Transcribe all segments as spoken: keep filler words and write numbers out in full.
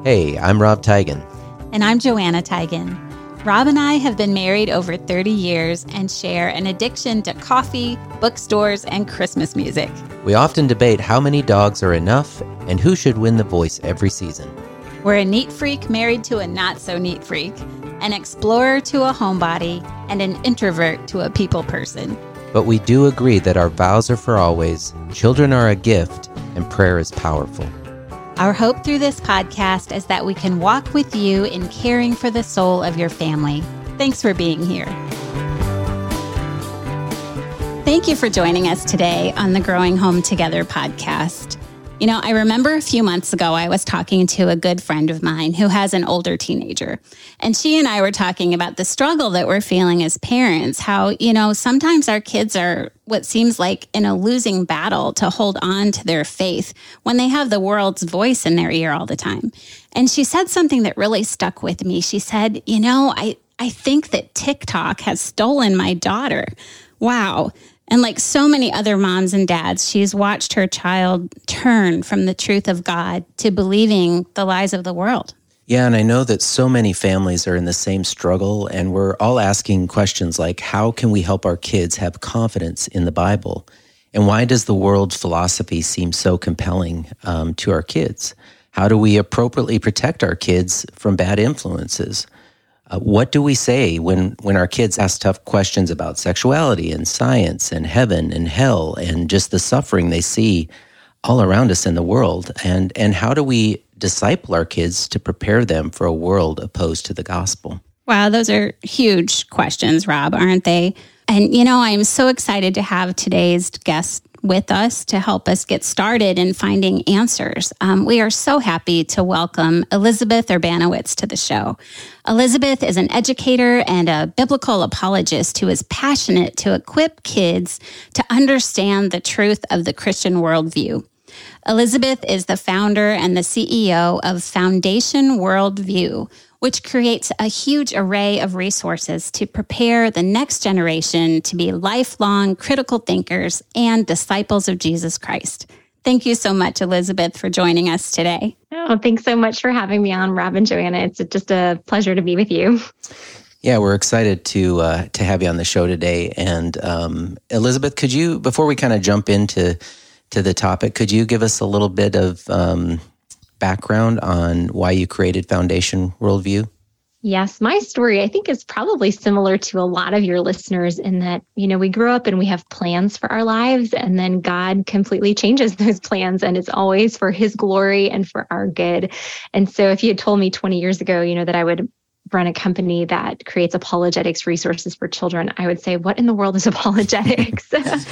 Hey, I'm Rob Teigen. And I'm Joanna Teigen. Rob and I have been married over thirty years and share an addiction to coffee, bookstores, and Christmas music. We often debate how many dogs are enough and who should win the voice every season. We're a neat freak married to a not-so-neat freak, an explorer to a homebody, and an introvert to a people person. But we do agree that our vows are for always, children are a gift, and prayer is powerful. Our hope through this podcast is that we can walk with you in caring for the soul of your family. Thanks for being here. Thank you for joining us today on the Growing Home Together podcast. You know, I remember a few months ago, I was talking to a good friend of mine who has an older teenager. And she and I were talking about the struggle that we're feeling as parents, how, you know, sometimes our kids are what seems like in a losing battle to hold on to their faith when they have the world's voice in their ear all the time. And she said something that really stuck with me. She said, you know, I, I think that TikTok has stolen my daughter. Wow. And like so many other moms and dads, she's watched her child turn from the truth of God to believing the lies of the world. Yeah, and I know that so many families are in the same struggle, and we're all asking questions like, how can we help our kids have confidence in the Bible? And why does the world's philosophy seem so compelling um, to our kids? How do we appropriately protect our kids from bad influences? Uh, what do we say when, when our kids ask tough questions about sexuality and science and heaven and hell and just the suffering they see all around us in the world? And, and how do we disciple our kids to prepare them for a world opposed to the gospel? Wow, those are huge questions, Rob, aren't they? And, you know, I'm so excited to have today's guest with us to help us get started in finding answers. Um, we are so happy to welcome Elizabeth Urbanowicz to the show. Elizabeth is an educator and a biblical apologist who is passionate to equip kids to understand the truth of the Christian worldview. Elizabeth is the founder and the C E O of Foundation Worldview, which creates a huge array of resources to prepare the next generation to be lifelong critical thinkers and disciples of Jesus Christ. Thank you so much, Elizabeth, for joining us today. Oh, thanks so much for having me on, Rob and Joanna. It's just a pleasure to be with you. Yeah, we're excited to uh, to have you on the show today. And um, Elizabeth, could you, before we kind of jump into to the topic, could you give us a little bit of um, background on why you created Foundation Worldview? Yes, my story, I think, is probably similar to a lot of your listeners in that, you know, we grow up and we have plans for our lives, and then God completely changes those plans, and it's always for His glory and for our good. And so if you had told me twenty years ago, you know, that I would run a company that creates apologetics resources for children, I would say, what in the world is apologetics?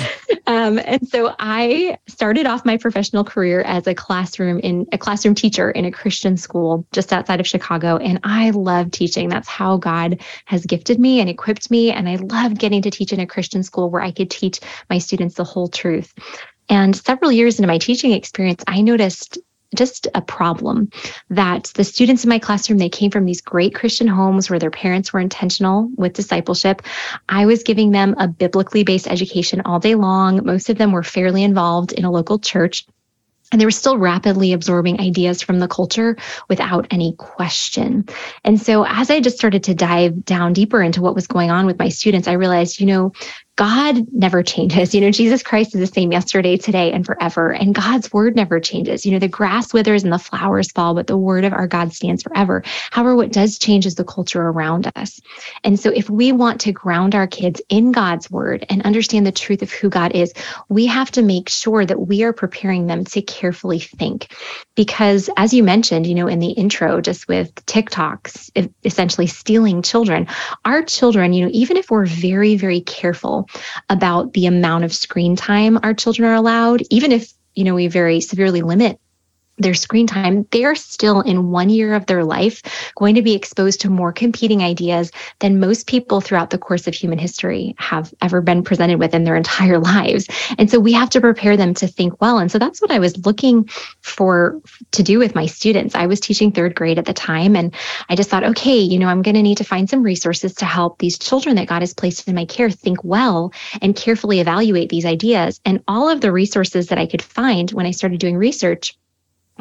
um, and so I started off my professional career as a classroom in a classroom teacher in a Christian school just outside of Chicago. And I love teaching. That's how God has gifted me and equipped me. And I love getting to teach in a Christian school where I could teach my students the whole truth. And several years into my teaching experience, I noticed just a problem that the students in my classroom, they came from these great Christian homes where their parents were intentional with discipleship. I was giving them a biblically based education all day long. Most of them were fairly involved in a local church. And they were still rapidly absorbing ideas from the culture without any question. And so as I just started to dive down deeper into what was going on with my students, I realized, you know, God never changes. You know, Jesus Christ is the same yesterday, today, and forever. And God's word never changes. You know, the grass withers and the flowers fall, but the word of our God stands forever. However, what does change is the culture around us. And so if we want to ground our kids in God's word and understand the truth of who God is, we have to make sure that we are preparing them to carefully think. Because as you mentioned, you know, in the intro, just with TikToks, essentially stealing children, our children, you know, even if we're very, very careful about the amount of screen time our children are allowed, even if, you know, we very severely limit their screen time, they're still in one year of their life going to be exposed to more competing ideas than most people throughout the course of human history have ever been presented with in their entire lives. And so we have to prepare them to think well. And so that's what I was looking for to do with my students. I was teaching third grade at the time, and I just thought, okay, you know, I'm going to need to find some resources to help these children that God has placed in my care think well and carefully evaluate these ideas. And all of the resources that I could find when I started doing research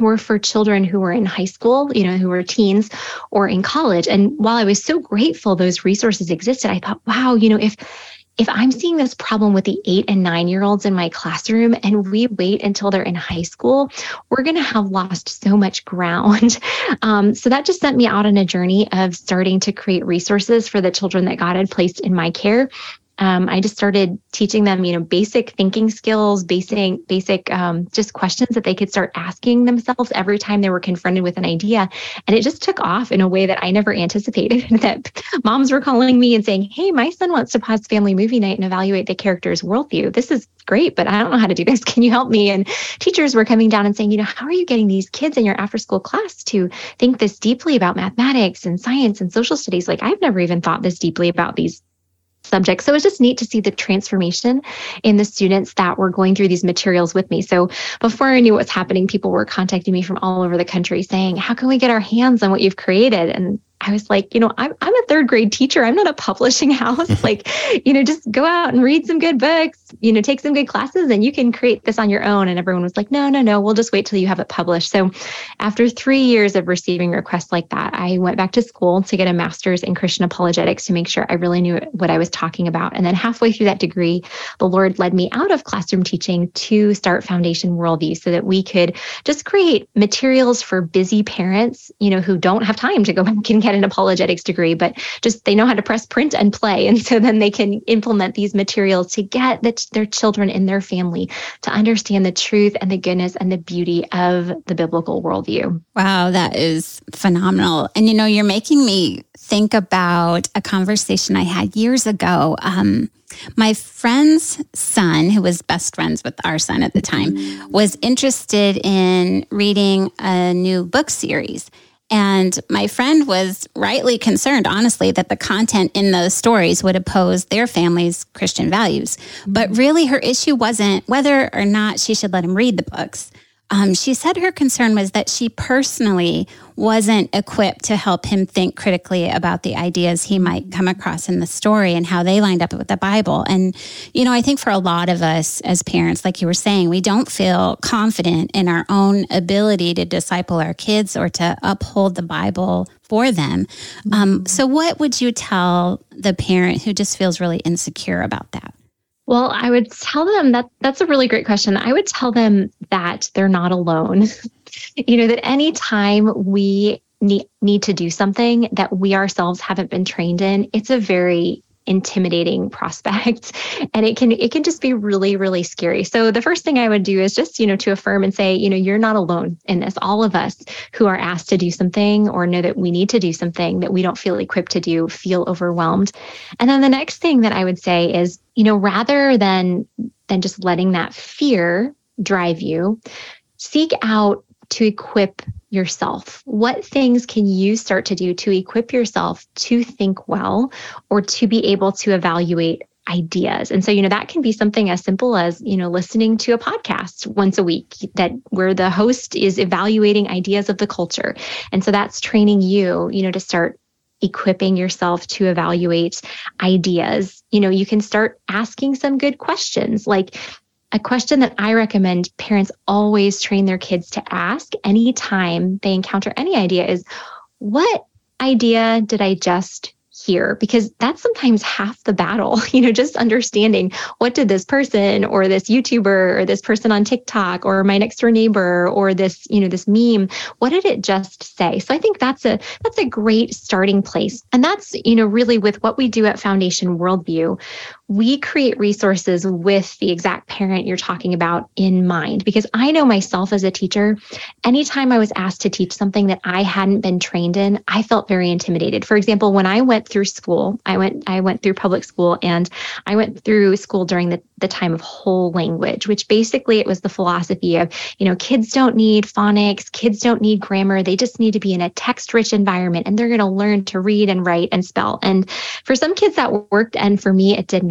were for children who were in high school, you know, who were teens or in college. And while I was so grateful those resources existed, I thought, wow, you know, if if I'm seeing this problem with the eight and nine year olds in my classroom and we wait until they're in high school, we're going to have lost so much ground. Um, so that just sent me out on a journey of starting to create resources for the children that God had placed in my care. Um, I just started teaching them, you know, basic thinking skills, basic, basic, um, just questions that they could start asking themselves every time they were confronted with an idea. And it just took off in a way that I never anticipated. That moms were calling me and saying, "Hey, my son wants to pause family movie night and evaluate the character's worldview. This is great, but I don't know how to do this. Can you help me?" And teachers were coming down and saying, you know, "How are you getting these kids in your after school class to think this deeply about mathematics and science and social studies? Like, I've never even thought this deeply about these subjects." So it was just neat to see the transformation in the students that were going through these materials with me. So before I knew what was happening, people were contacting me from all over the country saying, "How can we get our hands on what you've created?" And I was like, you know, I'm, I'm a third grade teacher. I'm not a publishing house. Like, you know, just go out and read some good books, you know, take some good classes and you can create this on your own. And everyone was like, no, no, no, we'll just wait till you have it published. So after three years of receiving requests like that, I went back to school to get a master's in Christian apologetics to make sure I really knew what I was talking about. And then halfway through that degree, the Lord led me out of classroom teaching to start Foundation Worldview so that we could just create materials for busy parents, you know, who don't have time to go back and get an apologetics degree, but just they know how to press print and play. And so then they can implement these materials to get the, their children and their family to understand the truth and the goodness and the beauty of the biblical worldview. Wow, that is phenomenal. And, you know, you're making me think about a conversation I had years ago. Um, my friend's son, who was best friends with our son at the time, was interested in reading a new book series. And my friend was rightly concerned, honestly, that the content in those stories would oppose their family's Christian values. But really, her issue wasn't whether or not she should let him read the books. Um, she said her concern was that she personally wasn't equipped to help him think critically about the ideas he might come across in the story and how they lined up with the Bible. And, you know, I think for a lot of us as parents, like you were saying, we don't feel confident in our own ability to disciple our kids or to uphold the Bible for them. Um, so what would you tell the parent who just feels really insecure about that? Well, I would tell them that that's a really great question. I would tell them that they're not alone. You know, that anytime we need, need to do something that we ourselves haven't been trained in, it's a very intimidating prospect. And it can it can just be really, really scary. So the first thing I would do is just, you know, to affirm and say, you know, you're not alone in this. All of us who are asked to do something or know that we need to do something that we don't feel equipped to do, feel overwhelmed. And then the next thing that I would say is, you know, rather than than just letting that fear drive you, seek out to equip yourself. What things can you start to do to equip yourself to think well or to be able to evaluate ideas? And so, you know, that can be something as simple as, you know, listening to a podcast once a week that where the host is evaluating ideas of the culture. And so that's training you, you know, to start equipping yourself to evaluate ideas. You know, you can start asking some good questions. Like, a question that I recommend parents always train their kids to ask anytime they encounter any idea is, what idea did I just hear? Because that's sometimes half the battle, you know, just understanding what did this person or this YouTuber or this person on TikTok or my next door neighbor or this, you know, this meme, what did it just say? So I think that's a, that's a great starting place. And that's, you know, really with what we do at Foundation Worldview, we create resources with the exact parent you're talking about in mind. Because I know myself as a teacher, anytime I was asked to teach something that I hadn't been trained in, I felt very intimidated. For example, when I went through school, I went I went through public school, and I went through school during the, the time of whole language, which basically it was the philosophy of, you know, kids don't need phonics, kids don't need grammar. They just need to be in a text-rich environment, and they're going to learn to read and write and spell. And for some kids that worked, and for me, it did not.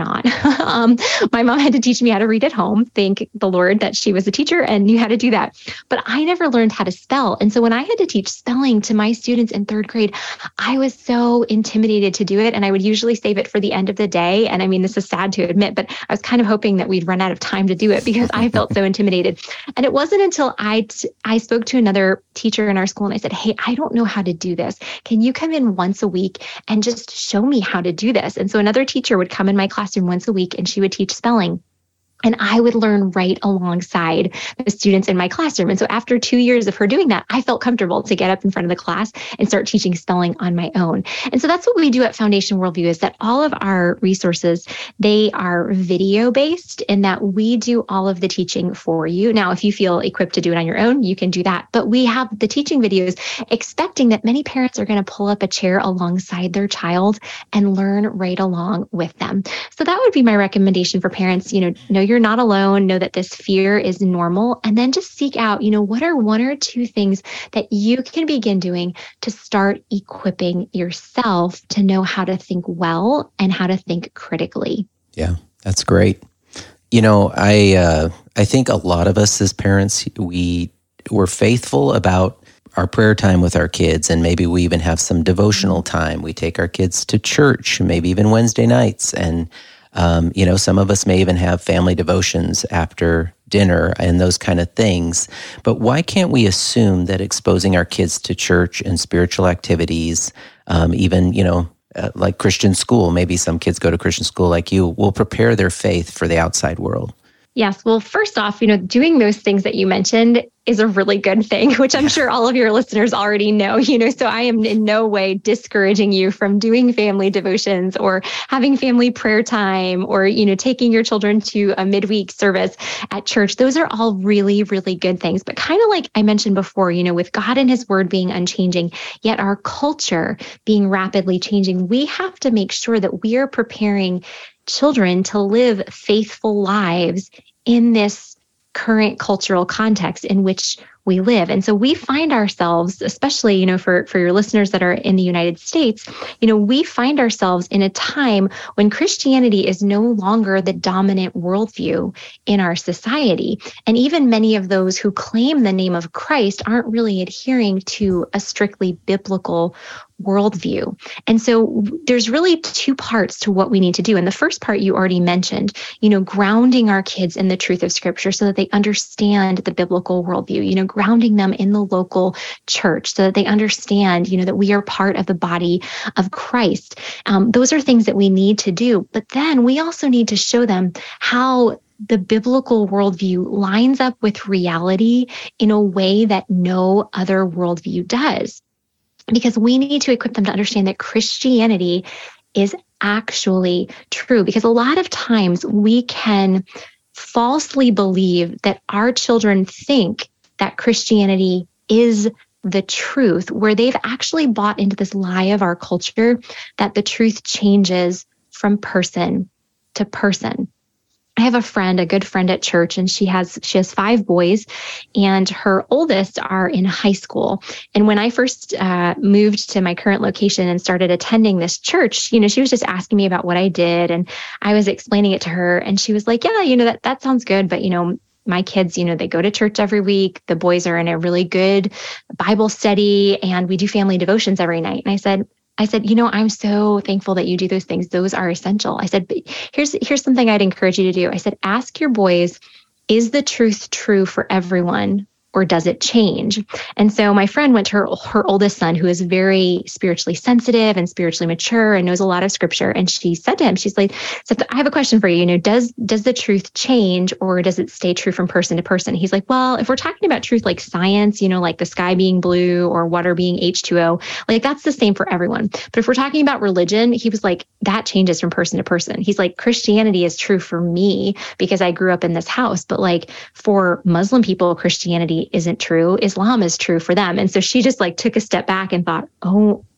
not. um, my mom had to teach me how to read at home. Thank the Lord that she was a teacher and knew how to do that. But I never learned how to spell. And so when I had to teach spelling to my students in third grade, I was so intimidated to do it. And I would usually save it for the end of the day. And I mean, this is sad to admit, but I was kind of hoping that we'd run out of time to do it because I felt so intimidated. And it wasn't until I, t- I spoke to another teacher in our school and I said, hey, I don't know how to do this. Can you come in once a week and just show me how to do this? And so another teacher would come in my classroom once a week and she would teach spelling. And I would learn right alongside the students in my classroom. And so after two years of her doing that, I felt comfortable to get up in front of the class and start teaching spelling on my own. And so that's what we do at Foundation Worldview, is that all of our resources, they are video based in that we do all of the teaching for you. Now, if you feel equipped to do it on your own, you can do that. But we have the teaching videos expecting that many parents are going to pull up a chair alongside their child and learn right along with them. So that would be my recommendation for parents. You know, know you're not alone, know that this fear is normal, and then just seek out, you know, what are one or two things that you can begin doing to start equipping yourself to know how to think well and how to think critically. Yeah, that's great. You know, I uh, I think a lot of us as parents, we we're faithful about our prayer time with our kids, and maybe we even have some devotional time. We take our kids to church, maybe even Wednesday nights, and Um, you know, some of us may even have family devotions after dinner and those kind of things. But why can't we assume that exposing our kids to church and spiritual activities, um, even, you know, uh, like Christian school, maybe some kids go to Christian school like you, will prepare their faith for the outside world? Yes. Well, first off, you know, doing those things that you mentioned is a really good thing, which I'm sure all of your listeners already know, you know, so I am in no way discouraging you from doing family devotions or having family prayer time or, you know, taking your children to a midweek service at church. Those are all really, really good things. But kind of like I mentioned before, you know, with God and his word being unchanging, yet our culture being rapidly changing, we have to make sure that we are preparing children to live faithful lives in this current cultural context in which we live. And so we find ourselves, especially, you know, for, for your listeners that are in the United States, you know, we find ourselves in a time when Christianity is no longer the dominant worldview in our society. And even many of those who claim the name of Christ aren't really adhering to a strictly biblical worldview. And so there's really two parts to what we need to do. And the first part you already mentioned, you know, grounding our kids in the truth of Scripture so that they understand the biblical worldview, you know, grounding them in the local church so that they understand, you know, that we are part of the body of Christ. Um, those are things that we need to do. But then we also need to show them how the biblical worldview lines up with reality in a way that no other worldview does. Because we need to equip them to understand that Christianity is actually true. Because a lot of times we can falsely believe that our children think that Christianity is the truth, where they've actually bought into this lie of our culture that the truth changes from person to person. I have a friend, a good friend at church, and she has she has five boys, and her oldest are in high school. And when I first uh, moved to my current location and started attending this church, you know, she was just asking me about what I did, and I was explaining it to her, and she was like, "Yeah, you know, that that sounds good, but you know, my kids, you know, they go to church every week. The boys are in a really good Bible study, and we do family devotions every night." And I said. I said, you know, I'm so thankful that you do those things. Those are essential. I said, but here's here's something I'd encourage you to do. I said, ask your boys, is the truth true for everyone, or does it change? And so my friend went to her, her oldest son, who is very spiritually sensitive and spiritually mature and knows a lot of scripture. And she said to him, she's like, said, I have a question for you. You know, does, does the truth change, or does it stay true from person to person? He's like, well, if we're talking about truth like science, you know, like the sky being blue or water being H two O, like that's the same for everyone. But if we're talking about religion, he was like, that changes from person to person. He's like, Christianity is true for me because I grew up in this house. But like for Muslim people, Christianity isn't true. Islam is true for them. And so she just like took a step back and thought, oh,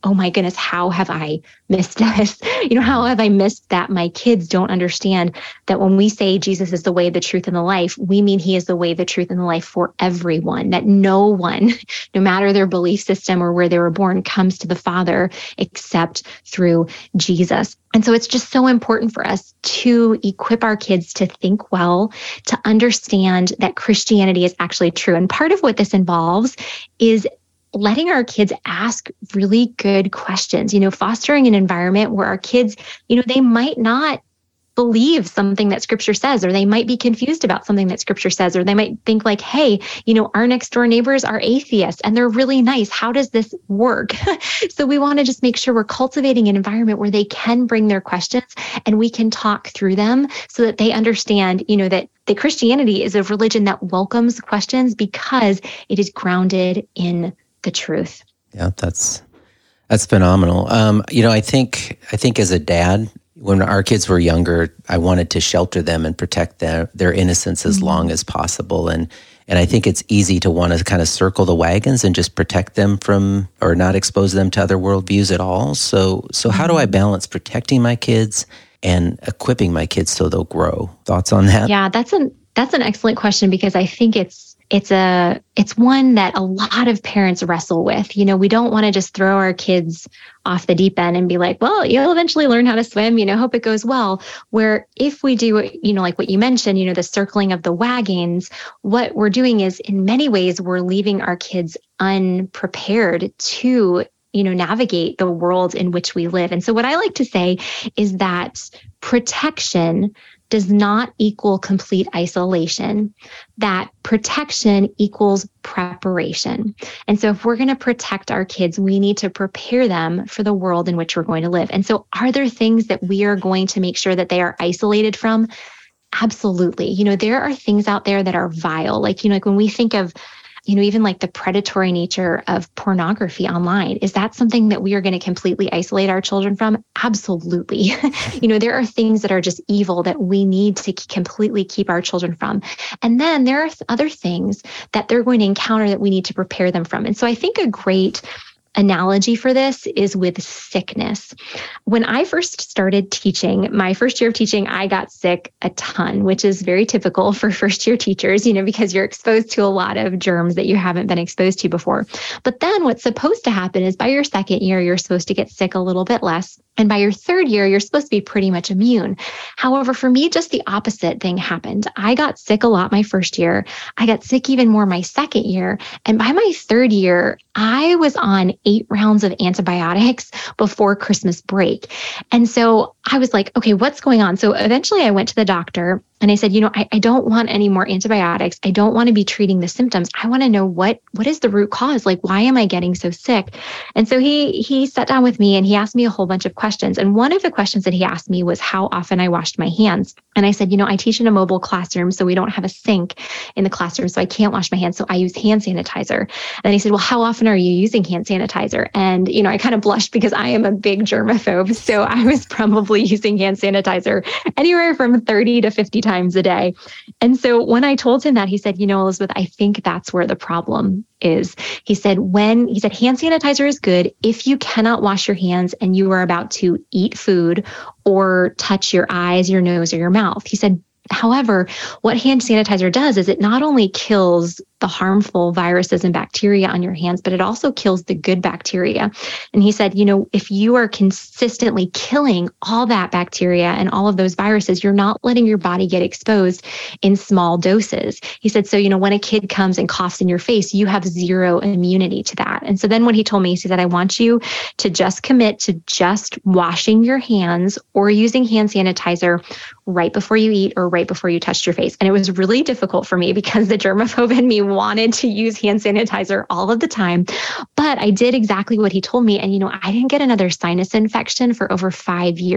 oh my goodness, how have I missed this? You know, how have I missed that my kids don't understand that when we say Jesus is the way, the truth, and the life, we mean he is the way, the truth, and the life for everyone, that no one, no matter their belief system or where they were born, comes to the Father except through Jesus. And so it's just so important for us to equip our kids to think well, to understand that Christianity is actually true. And part of what this involves is letting our kids ask really good questions, you know, fostering an environment where our kids, you know, they might not believe something that scripture says, or they might be confused about something that scripture says, or they might think like, hey, you know, our next door neighbors are atheists and they're really nice. How does this work? So we want to just make sure we're cultivating an environment where they can bring their questions and we can talk through them so that they understand, you know, that that Christianity is a religion that welcomes questions because it is grounded in the truth. Yeah, that's that's phenomenal. Um, you know, I think I think as a dad, when our kids were younger, I wanted to shelter them and protect their their innocence as mm-hmm. long as possible. And and I think it's easy to want to kind of circle the wagons and just protect them from, or not expose them to other worldviews at all. So so how do I balance protecting my kids and equipping my kids so they'll grow? Thoughts on that? Yeah, that's an that's an excellent question, because I think it's It's a, it's one that a lot of parents wrestle with. You know, we don't want to just throw our kids off the deep end and be like, well, you'll eventually learn how to swim, you know, hope it goes well. Where if we do, you know, like what you mentioned, you know, the circling of the wagons, what we're doing is in many ways, we're leaving our kids unprepared to, you know, navigate the world in which we live. And so what I like to say is that protection does not equal complete isolation, that protection equals preparation. And so if we're going to protect our kids, we need to prepare them for the world in which we're going to live. And so are there things that we are going to make sure that they are isolated from? Absolutely. You know, there are things out there that are vile. Like, you know, like when we think of, you know, even like the predatory nature of pornography online, is that something that we are going to completely isolate our children from? Absolutely. You know, there are things that are just evil that we need to completely keep our children from. And then there are other things that they're going to encounter that we need to prepare them from. And so I think a great analogy for this is with sickness. When I first started teaching, my first year of teaching, I got sick a ton, which is very typical for first year teachers, you know, because you're exposed to a lot of germs that you haven't been exposed to before. But then what's supposed to happen is by your second year, you're supposed to get sick a little bit less. And by your third year, you're supposed to be pretty much immune. However, for me, just the opposite thing happened. I got sick a lot my first year. I got sick even more my second year. And by my third year, I was on eight rounds of antibiotics before Christmas break. And so I was like, okay, what's going on? So eventually I went to the doctor and I said, you know, I, I don't want any more antibiotics. I don't want to be treating the symptoms. I want to know what, what is the root cause? Like, why am I getting so sick? And so he, he sat down with me and he asked me a whole bunch of questions. And one of the questions that he asked me was how often I washed my hands. And I said, you know, I teach in a mobile classroom, so we don't have a sink in the classroom, so I can't wash my hands. So I use hand sanitizer. And then he said, well, how often are you using hand sanitizer? And, you know, I kind of blushed because I am a big germaphobe. So I was probably using hand sanitizer anywhere from thirty to fifty times a day. And so when I told him that, he said, you know, Elizabeth, I think that's where the problem is. He said, when he said, hand sanitizer is good if you cannot wash your hands and you are about to eat food or touch your eyes, your nose, or your mouth. He said, however, what hand sanitizer does is it not only kills the harmful viruses and bacteria on your hands, but it also kills the good bacteria. And he said, you know, if you are consistently killing all that bacteria and all of those viruses, you're not letting your body get exposed in small doses. He said, so, you know, when a kid comes and coughs in your face, you have zero immunity to that. And so then what he told me, he said, I want you to just commit to just washing your hands or using hand sanitizer right before you eat or right before you touched your face. And it was really difficult for me because the germaphobe in me wanted to use hand sanitizer all of the time. But I did exactly what he told me. And, you know, I didn't get another sinus infection for over five years.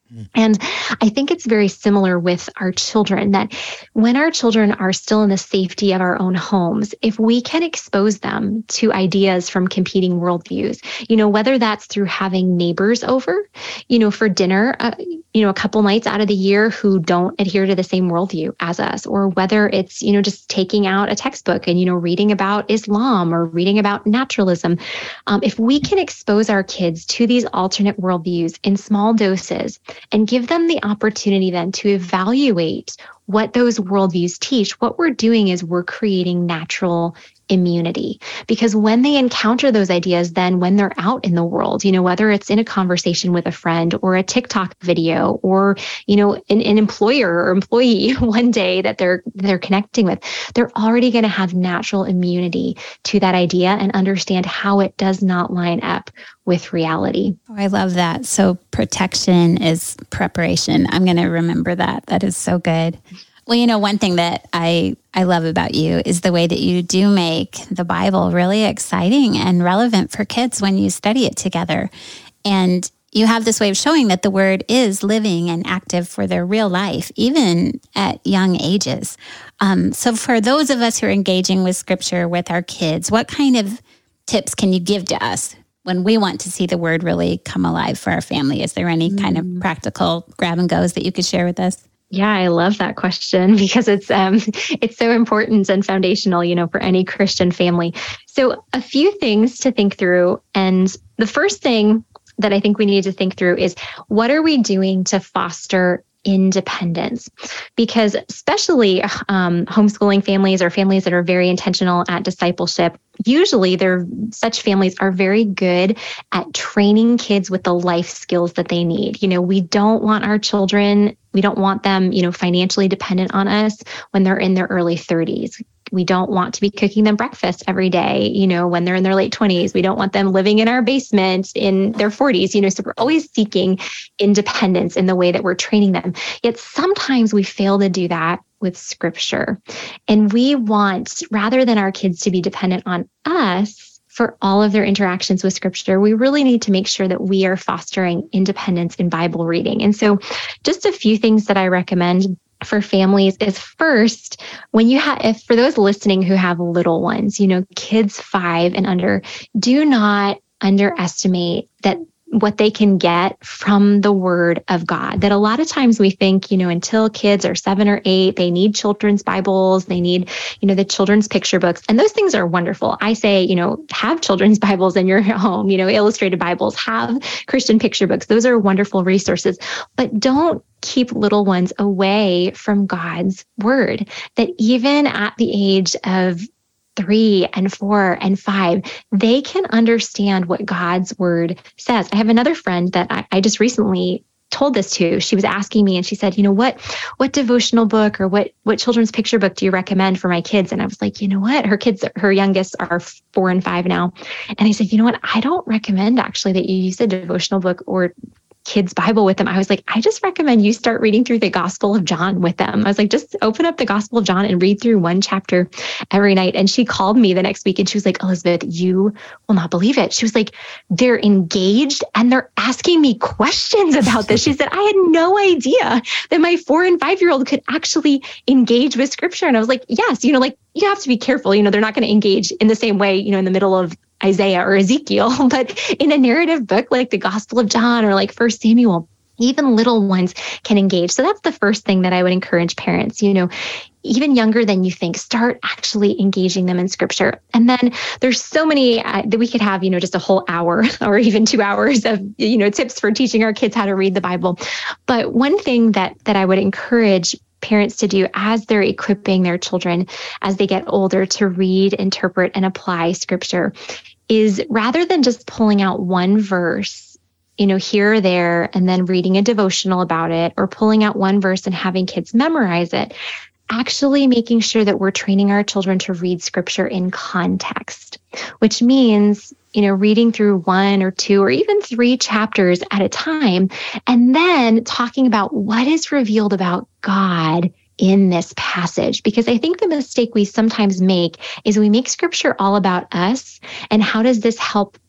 And I think it's very similar with our children, that when our children are still in the safety of our own homes, if we can expose them to ideas from competing worldviews, you know, whether that's through having neighbors over, you know, for dinner, uh, you know, a couple nights out of the year who don't adhere to the same worldview as us, or whether it's, you know, just taking out a textbook and, you know, reading about Islam or reading about naturalism. Um, if we can expose our kids to these alternate worldviews in small doses, and give them the opportunity then to evaluate what those worldviews teach, what we're doing is we're creating natural immunity. Because when they encounter those ideas, then when they're out in the world, you know, whether it's in a conversation with a friend or a TikTok video or, you know, an, an employer or employee one day that they're they're connecting with, they're already going to have natural immunity to that idea and understand how it does not line up with reality. Oh, I love that. So protection is preparation. I'm going to remember that. That is so good. Well, you know, one thing that I, I love about you is the way that you do make the Bible really exciting and relevant for kids when you study it together. And you have this way of showing that the word is living and active for their real life, even at young ages. Um, so for those of us who are engaging with Scripture with our kids, what kind of tips can you give to us when we want to see the word really come alive for our family? Is there any kind of practical grab and goes that you could share with us? Yeah, I love that question because it's um, it's so important and foundational, you know, for any Christian family. So a few things to think through. And the first thing that I think we need to think through is, what are we doing to foster independence? Because especially um, homeschooling families or families that are very intentional at discipleship, usually they're such families are very good at training kids with the life skills that they need. You know, we don't want our children, we don't want them, you know, financially dependent on us when they're in their early thirties. We don't want to be cooking them breakfast every day, you know, when they're in their late twenties. We don't want them living in our basement in their forties, you know, so we're always seeking independence in the way that we're training them. Yet sometimes we fail to do that with Scripture. And we want, rather than our kids to be dependent on us for all of their interactions with Scripture, we really need to make sure that we are fostering independence in Bible reading. And so just a few things that I recommend for families is, first, when you have, if for those listening who have little ones, you know, kids five and under, do not underestimate that what they can get from the Word of God. That a lot of times we think, you know, until kids are seven or eight, they need children's Bibles, they need, you know, the children's picture books. And those things are wonderful. I say, you know, have children's Bibles in your home, you know, illustrated Bibles, have Christian picture books. Those are wonderful resources. But don't keep little ones away from God's Word. That even at the age of three and four and five, they can understand what God's Word says. I have another friend that I, I just recently told this to. She was asking me and she said, you know, what, what devotional book or what, what children's picture book do you recommend for my kids? And I was like, you know what, her kids, her youngest are four and five now. And I said, you know what, I don't recommend actually that you use a devotional book or kids' Bible with them. I was like, I just recommend you start reading through the Gospel of John with them. I was like, just open up the Gospel of John and read through one chapter every night. And she called me the next week and she was like, Elizabeth, you will not believe it. She was like, they're engaged and they're asking me questions about this. She said, I had no idea that my four and five-year-old could actually engage with Scripture. And I was like, yes, you know, like you have to be careful. You know, they're not going to engage in the same way, you know, in the middle of Isaiah or Ezekiel, but in a narrative book like the Gospel of John or like First Samuel, even little ones can engage. So that's the first thing that I would encourage parents, you know, even younger than you think, start actually engaging them in Scripture. And then there's so many uh, that we could have, you know, just a whole hour or even two hours of, you know, tips for teaching our kids how to read the Bible. But one thing that that I would encourage parents to do as they're equipping their children as they get older to read, interpret, and apply Scripture is, rather than just pulling out one verse, you know, here or there, and then reading a devotional about it, or pulling out one verse and having kids memorize it, actually making sure that we're training our children to read Scripture in context, which means, you know, reading through one or two or even three chapters at a time, and then talking about what is revealed about God in this passage. Because I think the mistake we sometimes make is we make Scripture all about us and how does this help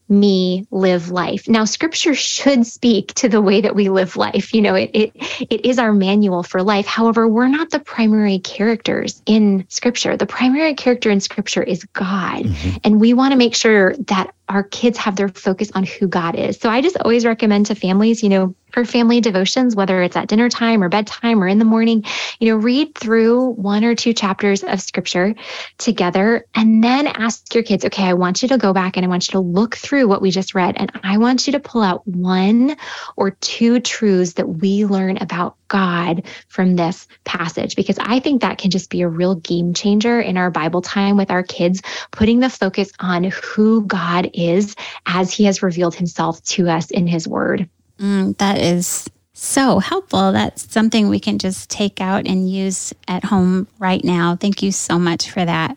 me live life. Now, scripture should speak to the way that we live life. You know, it, it, it is our manual for life. However, we're not the primary characters in scripture. The primary character in scripture is God. Mm-hmm. And we want to make sure that our kids have their focus on who God is. So I just always recommend to families, you know, for family devotions, whether it's at dinner time or bedtime or in the morning, you know, read through one or two chapters of scripture together and then ask your kids, okay, I want you to go back and I want you to look through what we just read. And I want you to pull out one or two truths that we learn about God from this passage, because I think that can just be a real game changer in our Bible time with our kids, putting the focus on who God is as he has revealed himself to us in his word. Mm, that is so helpful. That's something we can just take out and use at home right now. Thank you so much for that.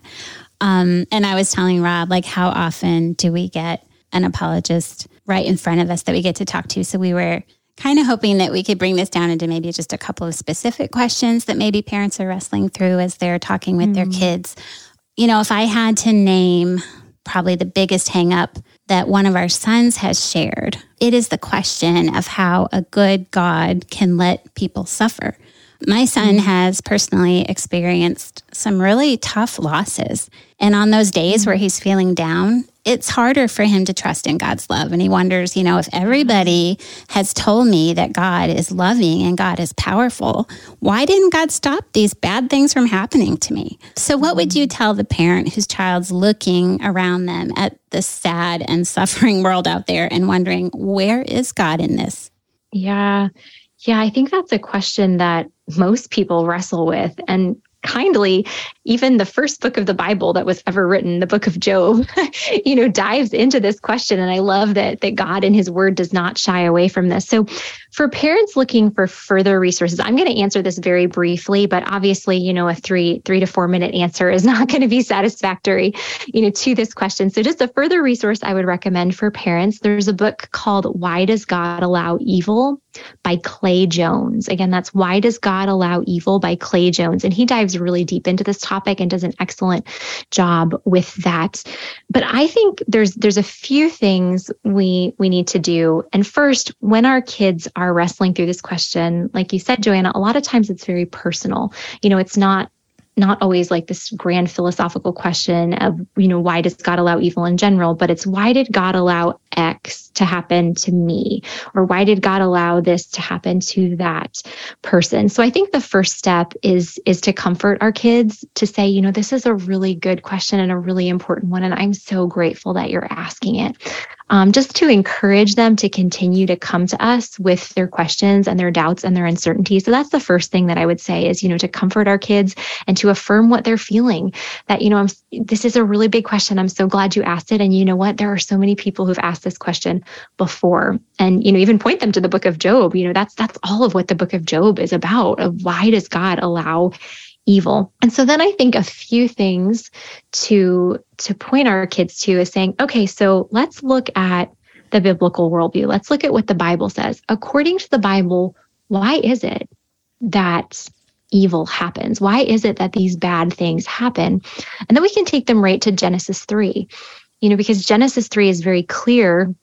Um, and I was telling Rob, like, how often do we get an apologist right in front of us that we get to talk to? So we were kind of hoping that we could bring this down into maybe just a couple of specific questions that maybe parents are wrestling through as they're talking with mm. their kids. You know, if I had to name probably the biggest hang up that one of our sons has shared, it is the question of how a good God can let people suffer. My son has personally experienced some really tough losses. And on those days where he's feeling down, it's harder for him to trust in God's love. And he wonders, you know, if everybody has told me that God is loving and God is powerful, why didn't God stop these bad things from happening to me? So what would you tell the parent whose child's looking around them at the sad and suffering world out there and wondering, where is God in this? Yeah. Yeah, I think that's a question that most people wrestle with. And kindly, even the first book of the Bible that was ever written, the book of Job, you know, dives into this question. And I love that that God in his word does not shy away from this. So for parents looking for further resources, I'm going to answer this very briefly, but obviously, you know, a three, three to four minute answer is not going to be satisfactory, you know, to this question. So just a further resource I would recommend for parents, there's a book called Why Does God Allow Evil? By Clay Jones. Again, that's Why Does God Allow Evil? By Clay Jones. And he dives really deep into this topic and does an excellent job with that. But I think there's there's a few things we we need to do. And first, when our kids are wrestling through this question, like you said, Joanna, a lot of times it's very personal. You know, it's not not always like this grand philosophical question of, you know, why does God allow evil in general, but it's why did God allow X to happen to me? Or why did God allow this to happen to that person? So I think the first step is, is to comfort our kids, to say, you know, this is a really good question and a really important one. And I'm so grateful that you're asking it. Um, just to encourage them to continue to come to us with their questions and their doubts and their uncertainties. So that's the first thing that I would say is, you know, to comfort our kids and to affirm what they're feeling, that, you know, I'm, this is a really big question. I'm so glad you asked it. And you know what? There are so many people who've asked this question before, and, you know, even point them to the book of Job. You know, that's, that's all of what the book of Job is about, of why does God allow evil? And so then I think a few things to to point our kids to is saying, okay, so let's look at the biblical worldview. Let's look at what the Bible says. According to the Bible, why is it that evil happens? Why is it that these bad things happen? And then we can take them right to Genesis three, you know, because Genesis three is very clear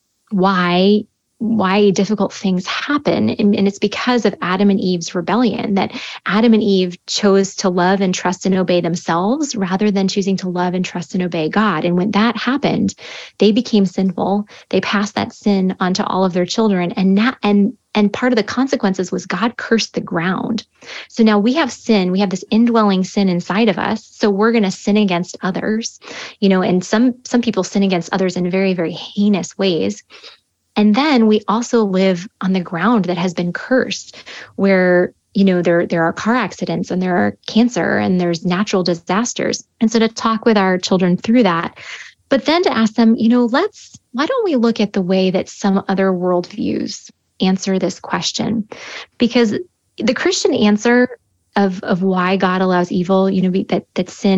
why why difficult things happen. And, and it's because of Adam and Eve's rebellion, that Adam and Eve chose to love and trust and obey themselves rather than choosing to love and trust and obey God. And when that happened, they became sinful. They passed that sin onto all of their children. And that, and And part of the consequences was God cursed the ground. So now we have sin. We have this indwelling sin inside of us. So we're going to sin against others, you know, and some, some people sin against others in very, very heinous ways. And then we also live on the ground that has been cursed, where, you know, there, there are car accidents and there are cancer and there's natural disasters. And so to talk with our children through that, but then to ask them, you know, let's, why don't we look at the way that some other worldviews answer this question? Because the Christian answer of, of why God allows evil, you know, that, that sin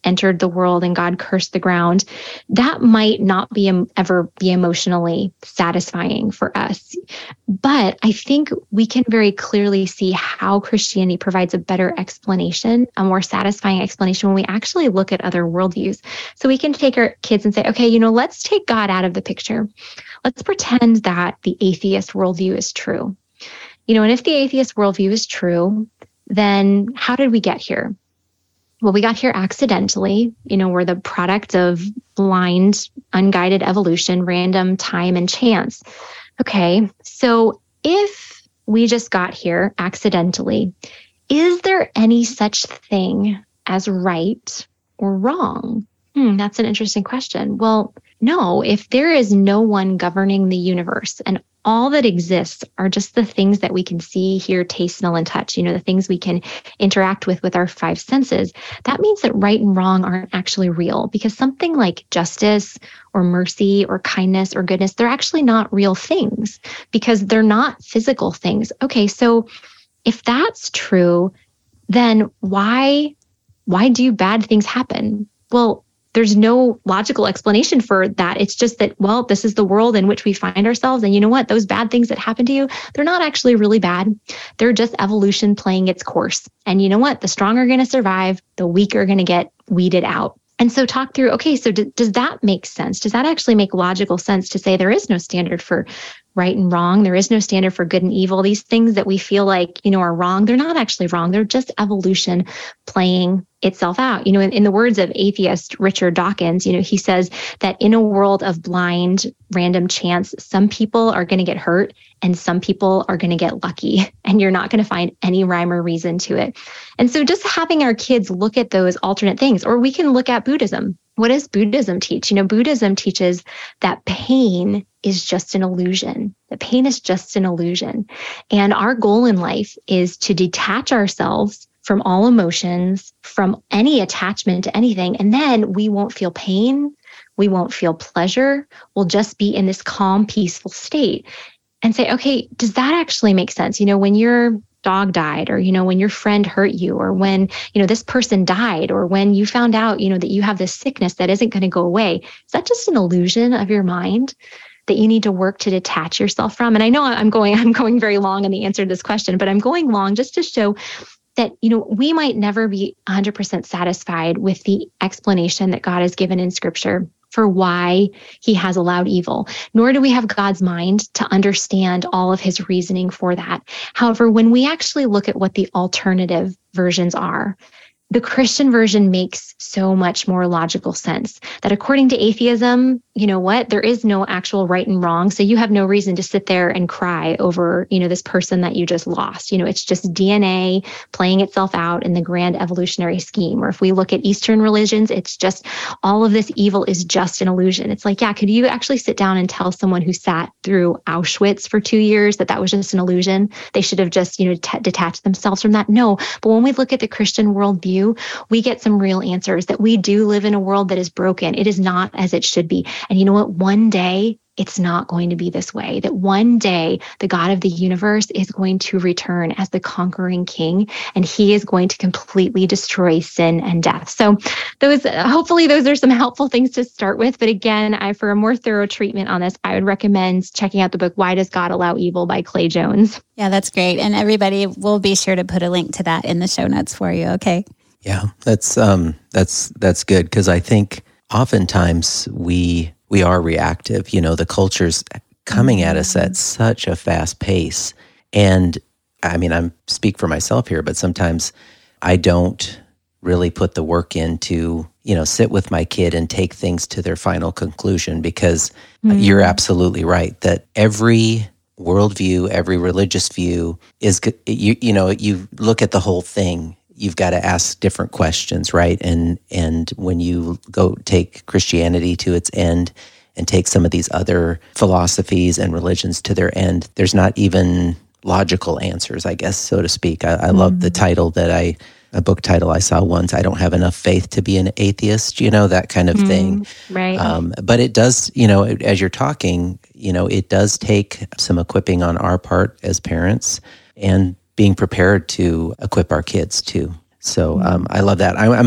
entered the world and God cursed the ground, that might not be ever be emotionally satisfying for us. But I think we can very clearly see how Christianity provides a better explanation, a more satisfying explanation when we actually look at other worldviews. So we can take our kids and say, okay, you know, let's take God out of the picture. Let's pretend that the atheist worldview is true. You know, and if the atheist worldview is true, then how did we get here? Well, we got here accidentally. You know, we're the product of blind, unguided evolution, random time and chance. Okay, so if we just got here accidentally, is there any such thing as right or wrong? Hmm, that's an interesting question. Well, no, if there is no one governing the universe and all that exists are just the things that we can see, hear, taste, smell, and touch, you know, the things we can interact with with our five senses, that means that right and wrong aren't actually real, because something like justice or mercy or kindness or goodness, they're actually not real things because they're not physical things. Okay, so if that's true, then why, why do bad things happen? Well, there's no logical explanation for that. It's just that, well, this is the world in which we find ourselves. And you know what? Those bad things that happen to you, they're not actually really bad. They're just evolution playing its course. And you know what? The strong are going to survive. The weak are going to get weeded out. And so talk through, okay, so d- does that make sense? Does that actually make logical sense to say there is no standard for right and wrong? There is no standard for good and evil. These things that we feel like, you know, are wrong, they're not actually wrong. They're just evolution playing itself out. You know, in, in the words of atheist Richard Dawkins, you know, he says that in a world of blind, random chance, some people are going to get hurt and some people are going to get lucky, and you're not going to find any rhyme or reason to it. And so just having our kids look at those alternate things, or we can look at Buddhism. What does Buddhism teach? You know, Buddhism teaches that pain is just an illusion. That pain is just an illusion. And our goal in life is to detach ourselves from all emotions, from any attachment to anything. And then we won't feel pain. We won't feel pleasure. We'll just be in this calm, peaceful state and say, okay, does that actually make sense? You know, when your dog died, or, you know, when your friend hurt you, or when, you know, this person died, or when you found out, you know, that you have this sickness that isn't going to go away, is that just an illusion of your mind that you need to work to detach yourself from? And I know I'm going, I'm going very long in the answer to this question, but I'm going long just to show that, you know, we might never be one hundred percent satisfied with the explanation that God has given in Scripture for why he has allowed evil, nor do we have God's mind to understand all of his reasoning for that. However, when we actually look at what the alternative versions are, the Christian version makes so much more logical sense that according to atheism, you know what, there is no actual right and wrong. So you have no reason to sit there and cry over, you know, this person that you just lost. You know, it's just D N A playing itself out in the grand evolutionary scheme. Or if we look at Eastern religions, it's just all of this evil is just an illusion. It's like, yeah, could you actually sit down and tell someone who sat through Auschwitz for two years that that was just an illusion? They should have just, you know, t- detached themselves from that. No, but when we look at the Christian worldview, we get some real answers that we do live in a world that is broken. It is not as it should be. And you know what? One day it's not going to be this way. That one day the God of the universe is going to return as the conquering king, and he is going to completely destroy sin and death. So those, hopefully those are some helpful things to start with. But again, I, for a more thorough treatment on this, I would recommend checking out the book, Why Does God Allow Evil by Clay Jones. Yeah, that's great. And everybody, we'll be sure to put a link to that in the show notes for you. Okay. Yeah, that's um, that's that's good, because I think oftentimes we we are reactive. You know, the culture's coming at us at such a fast pace, and I mean, I'm speak for myself here, but sometimes I don't really put the work in to, you know, sit with my kid and take things to their final conclusion, because mm-hmm. you're absolutely right that every worldview, every religious view is, you you know, you look at the whole thing. You've got to ask different questions, right? And and when you go take Christianity to its end and take some of these other philosophies and religions to their end, there's not even logical answers, I guess, so to speak. I, I mm-hmm. love the title that I, a book title I saw once, I Don't Have Enough Faith to Be an Atheist, you know, that kind of mm-hmm. thing. Right. Um, but it does, you know, as you're talking, you know, it does take some equipping on our part as parents, and being prepared to equip our kids too. So um, I love that. I, I'm going to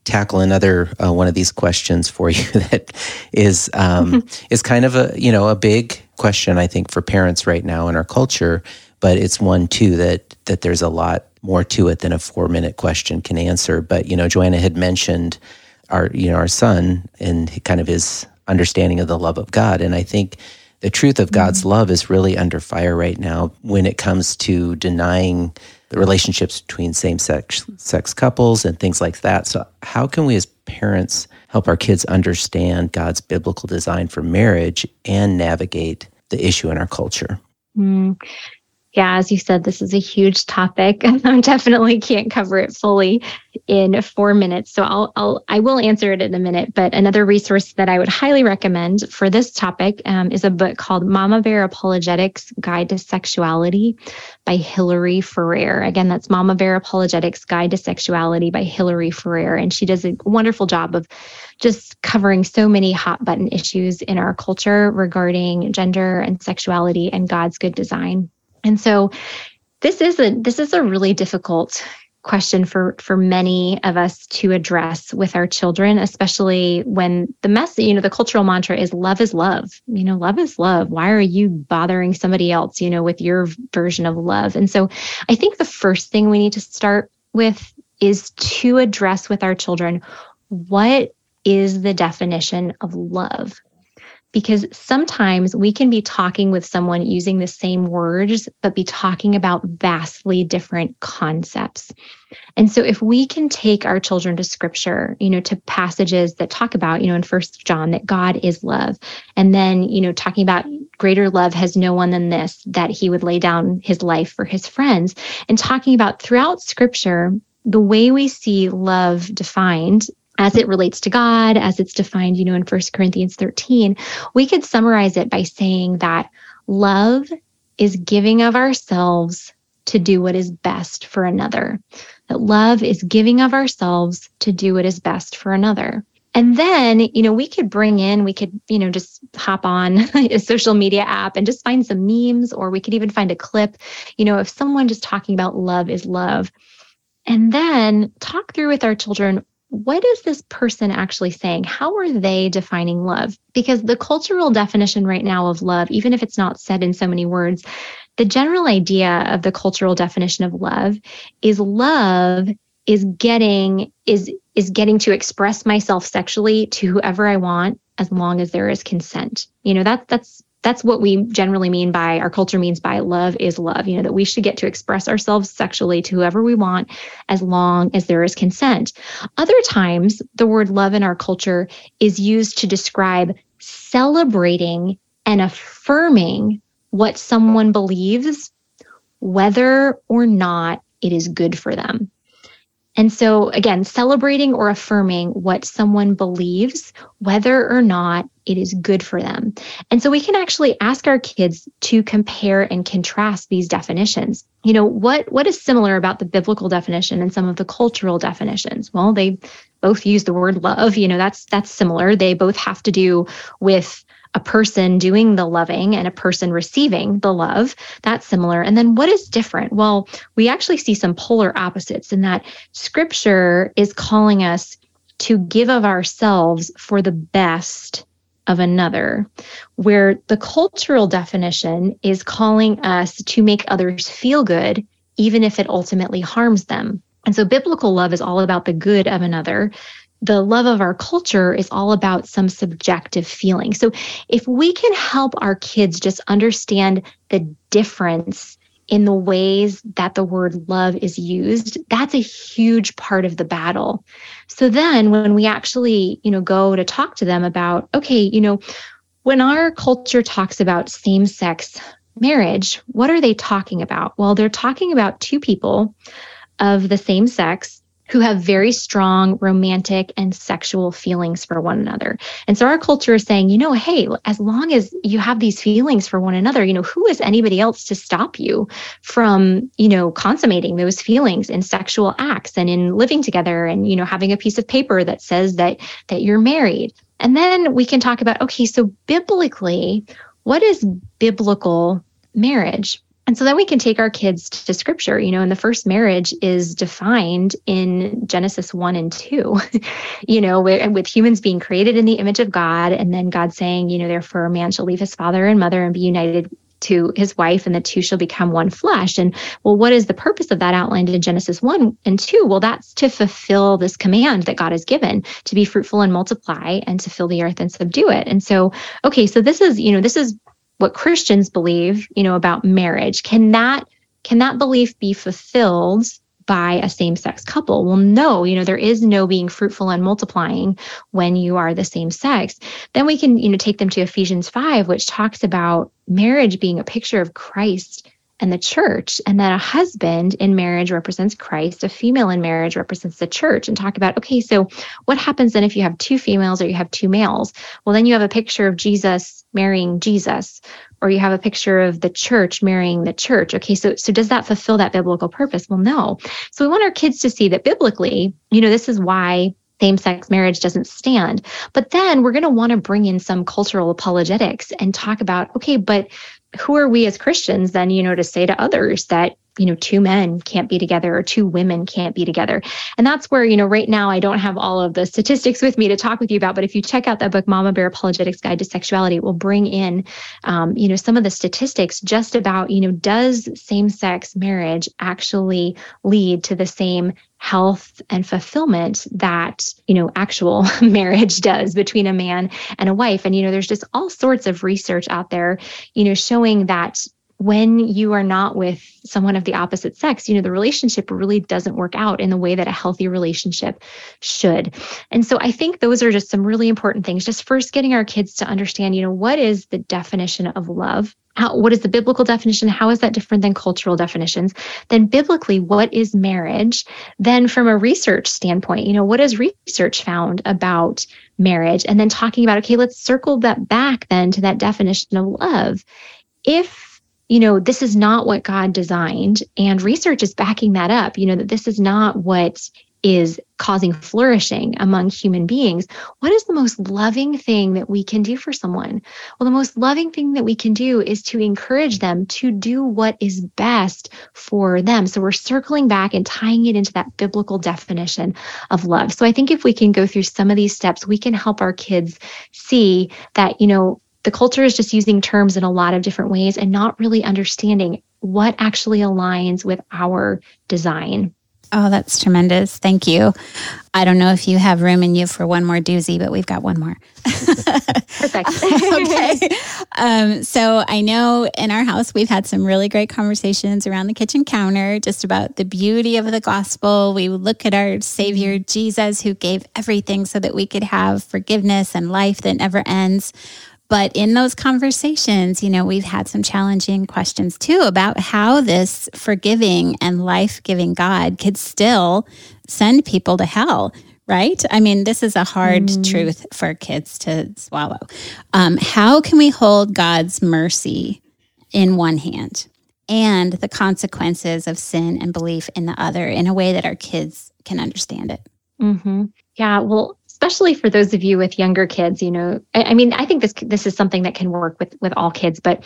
tackle another uh, one of these questions for you that is um, is kind of a you know a big question, I think, for parents right now in our culture, but it's one too that that there's a lot more to it than a four minute question can answer. But you know, Joanna had mentioned our you know our son and kind of his understanding of the love of God, and I think the truth of God's mm-hmm. love is really under fire right now when it comes to denying the relationships between same-sex sex couples and things like that. So how can we as parents help our kids understand God's biblical design for marriage and navigate the issue in our culture? Mm. Yeah, as you said, this is a huge topic. I definitely can't cover it fully in four minutes. So I'll, I'll, I will answer it in a minute. But another resource that I would highly recommend for this topic um, is a book called Mama Bear Apologetics Guide to Sexuality by Hillary Ferrer. Again, that's Mama Bear Apologetics Guide to Sexuality by Hillary Ferrer. And she does a wonderful job of just covering so many hot button issues in our culture regarding gender and sexuality and God's good design. And so this is a this is a really difficult question for, for many of us to address with our children, especially when the message, you know, the cultural mantra is love is love. You know, love is love. Why are you bothering somebody else, you know, with your version of love? And so I think the first thing we need to start with is to address with our children, what is the definition of love? Because sometimes we can be talking with someone using the same words, but be talking about vastly different concepts. And so if we can take our children to scripture, you know, to passages that talk about, you know, in First John, that God is love. And then, you know, talking about greater love has no one than this, that he would lay down his life for his friends. And talking about throughout scripture, the way we see love defined as it relates to God, as it's defined, you know, in First Corinthians thirteen, we could summarize it by saying that love is giving of ourselves to do what is best for another. That love is giving of ourselves to do what is best for another. And then, you know, we could bring in, we could, you know, just hop on a social media app and just find some memes, or we could even find a clip, you know, of someone just talking about love is love. And then talk through with our children, what is this person actually saying? How are they defining love? Because the cultural definition right now of love, even if it's not said in so many words, the general idea of the cultural definition of love is love is getting is is getting to express myself sexually to whoever I want as long as there is consent. You know, that that's That's what we generally mean by, our culture means by love is love, you know, that we should get to express ourselves sexually to whoever we want as long as there is consent. Other times, the word love in our culture is used to describe celebrating and affirming what someone believes, whether or not it is good for them. And so again, celebrating or affirming what someone believes, whether or not it is good for them. And so we can actually ask our kids to compare and contrast these definitions. You know, what, what is similar about the biblical definition and some of the cultural definitions? Well, they both use the word love. You know, that's, that's similar. They both have to do with a person doing the loving and a person receiving the love. That's similar. And then what is different? Well, we actually see some polar opposites in that scripture is calling us to give of ourselves for the best of another, where the cultural definition is calling us to make others feel good, even if it ultimately harms them. And so biblical love is all about the good of another. The love of our culture is all about some subjective feeling. So if we can help our kids just understand the difference in the ways that the word love is used, that's a huge part of the battle. So then when we actually, you know, go to talk to them about, okay, you know, when our culture talks about same-sex marriage, what are they talking about? Well, they're talking about two people of the same sex who have very strong romantic and sexual feelings for one another. And so our culture is saying, you know, hey, as long as you have these feelings for one another, you know, who is anybody else to stop you from, you know, consummating those feelings in sexual acts and in living together and, you know, having a piece of paper that says that that you're married. And then we can talk about, okay, so biblically, what is biblical marriage? And so then we can take our kids to scripture, you know, and the first marriage is defined in Genesis one and two, you know, with, with humans being created in the image of God. And then God saying, you know, therefore a man shall leave his father and mother and be united to his wife, and the two shall become one flesh. And well, what is the purpose of that outlined in Genesis one and two? Well, that's to fulfill this command that God has given to be fruitful and multiply and to fill the earth and subdue it. And so, okay, so this is, you know, this is what Christians believe, you know, about marriage. Can that, can that belief be fulfilled by a same-sex couple? Well, no, you know, there is no being fruitful and multiplying when you are the same sex. Then we can, you know, take them to Ephesians five, which talks about marriage being a picture of Christ and the church, and that a husband in marriage represents Christ, a female in marriage represents the church, and talk about, okay, so what happens then if you have two females or you have two males? Well, then you have a picture of Jesus marrying Jesus, or you have a picture of the church marrying the church. Okay, so, so does that fulfill that biblical purpose? Well, no. So we want our kids to see that biblically, you know, this is why same-sex marriage doesn't stand. But then we're going to want to bring in some cultural apologetics and talk about, okay, but who are we as Christians then, you know, to say to others that, you know, two men can't be together or two women can't be together? And that's where, you know, right now I don't have all of the statistics with me to talk with you about, but if you check out that book, Mama Bear Apologetics Guide to Sexuality, it will bring in, um, you know, some of the statistics just about, you know, does same-sex marriage actually lead to the same health and fulfillment that, you know, actual marriage does between a man and a wife? And, you know, there's just all sorts of research out there, you know, showing that when you are not with someone of the opposite sex, you know, the relationship really doesn't work out in the way that a healthy relationship should. And so I think those are just some really important things. Just first getting our kids to understand, you know, what is the definition of love? How, what is the biblical definition? How is that different than cultural definitions? Then biblically, what is marriage? Then from a research standpoint, you know, what has research found about marriage? And then talking about, okay, let's circle that back then to that definition of love. If you know, this is not what God designed, and research is backing that up, you know, that this is not what is causing flourishing among human beings. What is the most loving thing that we can do for someone? Well, the most loving thing that we can do is to encourage them to do what is best for them. So we're circling back and tying it into that biblical definition of love. So I think if we can go through some of these steps, we can help our kids see that, you know, the culture is just using terms in a lot of different ways and not really understanding what actually aligns with our design. Oh, that's tremendous. Thank you. I don't know if you have room in you for one more doozy, but we've got one more. Perfect. Okay. Um, so I know in our house, we've had some really great conversations around the kitchen counter, just about the beauty of the gospel. We look at our Savior, Jesus, who gave everything so that we could have forgiveness and life that never ends. But in those conversations, you know, we've had some challenging questions too about how this forgiving and life-giving God could still send people to hell, right? I mean, this is a hard mm. truth for kids to swallow. Um, how can we hold God's mercy in one hand and the consequences of sin and belief in the other in a way that our kids can understand it? Mm-hmm. Yeah, well, especially for those of you with younger kids, you know, I, I mean, I think this this is something that can work with, with all kids, but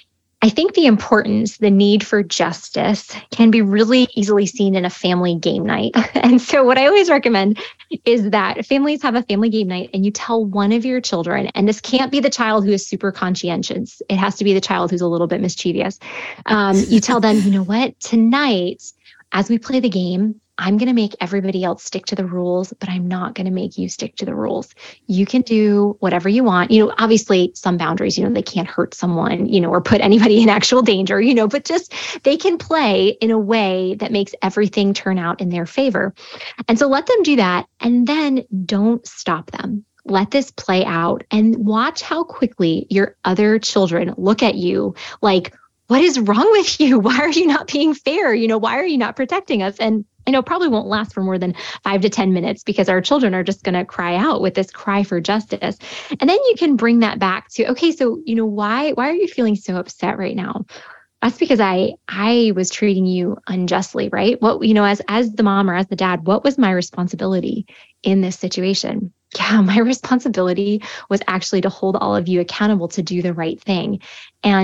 I think the importance, the need for justice can be really easily seen in a family game night. And so what I always recommend is that families have a family game night and you tell one of your children, and this can't be the child who is super conscientious. It has to be the child who's a little bit mischievous. Um, you tell them, you know what, tonight, as we play the game, I'm going to make everybody else stick to the rules, but I'm not going to make you stick to the rules. You can do whatever you want. You know, obviously some boundaries, you know, they can't hurt someone, you know, or put anybody in actual danger, you know, but just they can play in a way that makes everything turn out in their favor. And so let them do that. And then don't stop them. Let this play out and watch how quickly your other children look at you like, what is wrong with you? Why are you not being fair? You know, why are you not protecting us? And I know probably won't last for more than five to ten minutes because our children are just going to cry out with this cry for justice. And then you can bring that back to, okay, so, you know, why, why are you feeling so upset right now? That's because I, I was treating you unjustly, right? What, you know, as, as the mom or as the dad, what was my responsibility in this situation? Yeah, my responsibility was actually to hold all of you accountable to do the right thing. And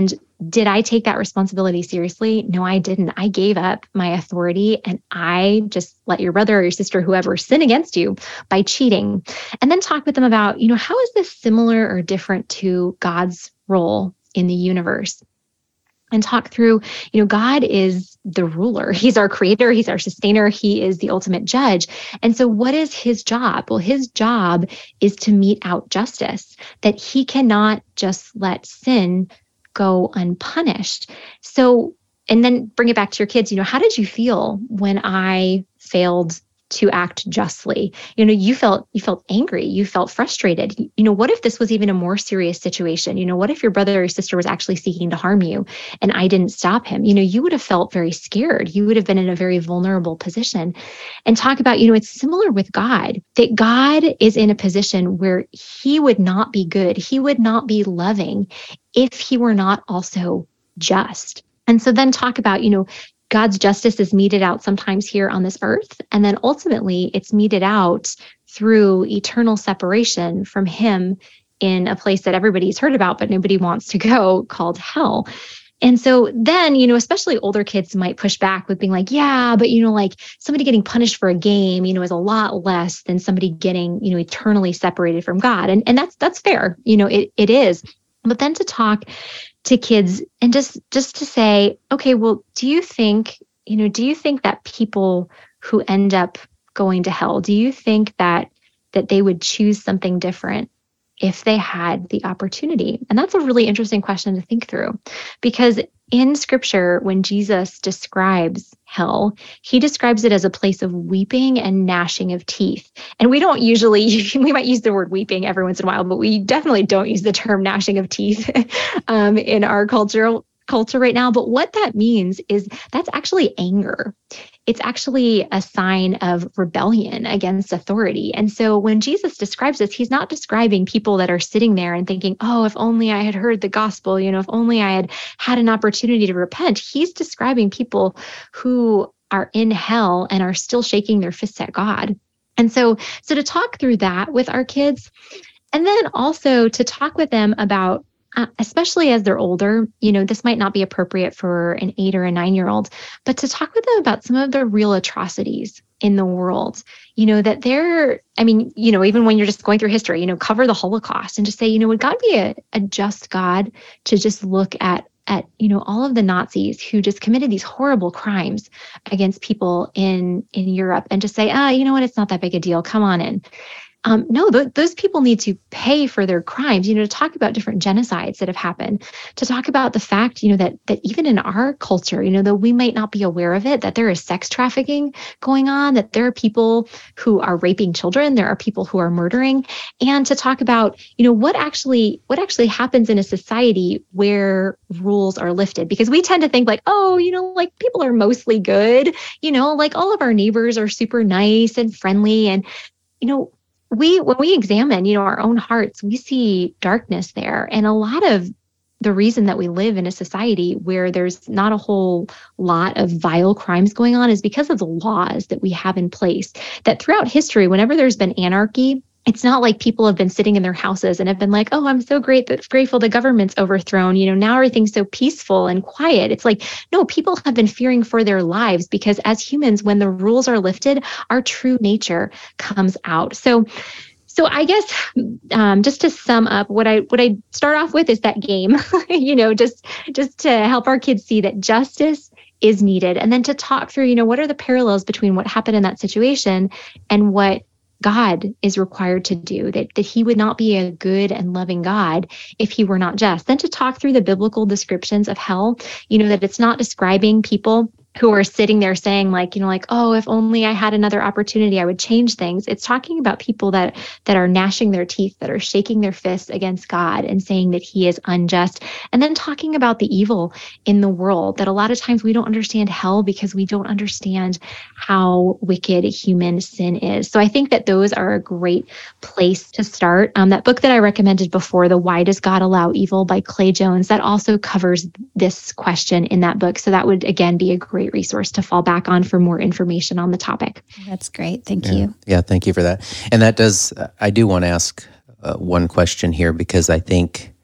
did I take that responsibility seriously? No, I didn't. I gave up my authority and I just let your brother or your sister, whoever, sin against you by cheating. And then talk with them about, you know, how is this similar or different to God's role in the universe? And talk through, you know, God is the ruler. He's our creator. He's our sustainer. He is the ultimate judge. And so what is his job? Well, his job is to mete out justice, that he cannot just let sin go unpunished. So, and then bring it back to your kids. You know, how did you feel when I failed to act justly? You know, you felt, you felt angry, you felt frustrated. You know, what if this was even a more serious situation? You know, what if your brother or your sister was actually seeking to harm you and I didn't stop him? You know, you would have felt very scared. You would have been in a very vulnerable position. And talk about, you know, it's similar with God, that God is in a position where he would not be good. He would not be loving if he were not also just. And so then talk about, you know, God's justice is meted out sometimes here on this earth, and then ultimately it's meted out through eternal separation from him in a place that everybody's heard about, but nobody wants to go, called hell. And so then, you know, especially older kids might push back with being like, yeah, but, you know, like somebody getting punished for a game, you know, is a lot less than somebody getting, you know, eternally separated from God. And, and that's, that's fair. You know, it, it is. But then to talk to kids and just, just to say, okay, well, do you think, you know, do you think that people who end up going to hell, do you think that, that they would choose something different if they had the opportunity? And that's a really interesting question to think through, because in scripture, when Jesus describes hell, he describes it as a place of weeping and gnashing of teeth. And we don't usually, we might use the word weeping every once in a while, but we definitely don't use the term gnashing of teeth um, in our cultural culture right now. But what that means is that's actually anger. It's actually a sign of rebellion against authority. And so when Jesus describes this, he's not describing people that are sitting there and thinking, oh, if only I had heard the gospel, you know, if only I had had an opportunity to repent. He's describing people who are in hell and are still shaking their fists at God. And so, so to talk through that with our kids, and then also to talk with them about, Uh, especially as they're older, you know, this might not be appropriate for an eight or a nine-year-old, but to talk with them about some of the real atrocities in the world, you know, that they're, I mean, you know, even when you're just going through history, you know, cover the Holocaust and just say, you know, would God be a, a just God to just look at, at, you know, all of the Nazis who just committed these horrible crimes against people in, in Europe and just say, ah, you know what, it's not that big a deal. Come on in. Um, no, th- those people need to pay for their crimes, you know, to talk about different genocides that have happened, to talk about the fact, you know, that that even in our culture, you know, though we might not be aware of it, that there is sex trafficking going on, that there are people who are raping children, there are people who are murdering, and to talk about, you know, what actually what actually happens in a society where rules are lifted. Because we tend to think like, oh, you know, like people are mostly good, you know, like all of our neighbors are super nice and friendly. And, you know, We, when we examine, you know, our own hearts, we see darkness there. And a lot of the reason that we live in a society where there's not a whole lot of vile crimes going on is because of the laws that we have in place. That throughout history, whenever there's been anarchy, it's not like people have been sitting in their houses and have been like, oh, I'm so great that grateful the government's overthrown. You know, now everything's so peaceful and quiet. It's like, no, people have been fearing for their lives because as humans, when the rules are lifted, our true nature comes out. So, so I guess um, just to sum up, what I what I start off with is that game, you know, just just to help our kids see that justice is needed, and then to talk through, you know, what are the parallels between what happened in that situation and what God is required to do, that, that he would not be a good and loving God if he were not just. Then to talk through the biblical descriptions of hell, you know, that it's not describing people who are sitting there saying like, you know, like, oh, if only I had another opportunity, I would change things. It's talking about people that that are gnashing their teeth, that are shaking their fists against God and saying that he is unjust. And then talking about the evil in the world, that a lot of times we don't understand hell because we don't understand how wicked human sin is. So I think that those are a great place to start. Um, that book that I recommended before, The Why Does God Allow Evil by Clay Jones, that also covers this question in that book. So that would, again, be a great resource to fall back on for more information on the topic. That's great. Thank yeah. you. Yeah, thank you for that. And that does, I do want to ask uh, one question here, because I think,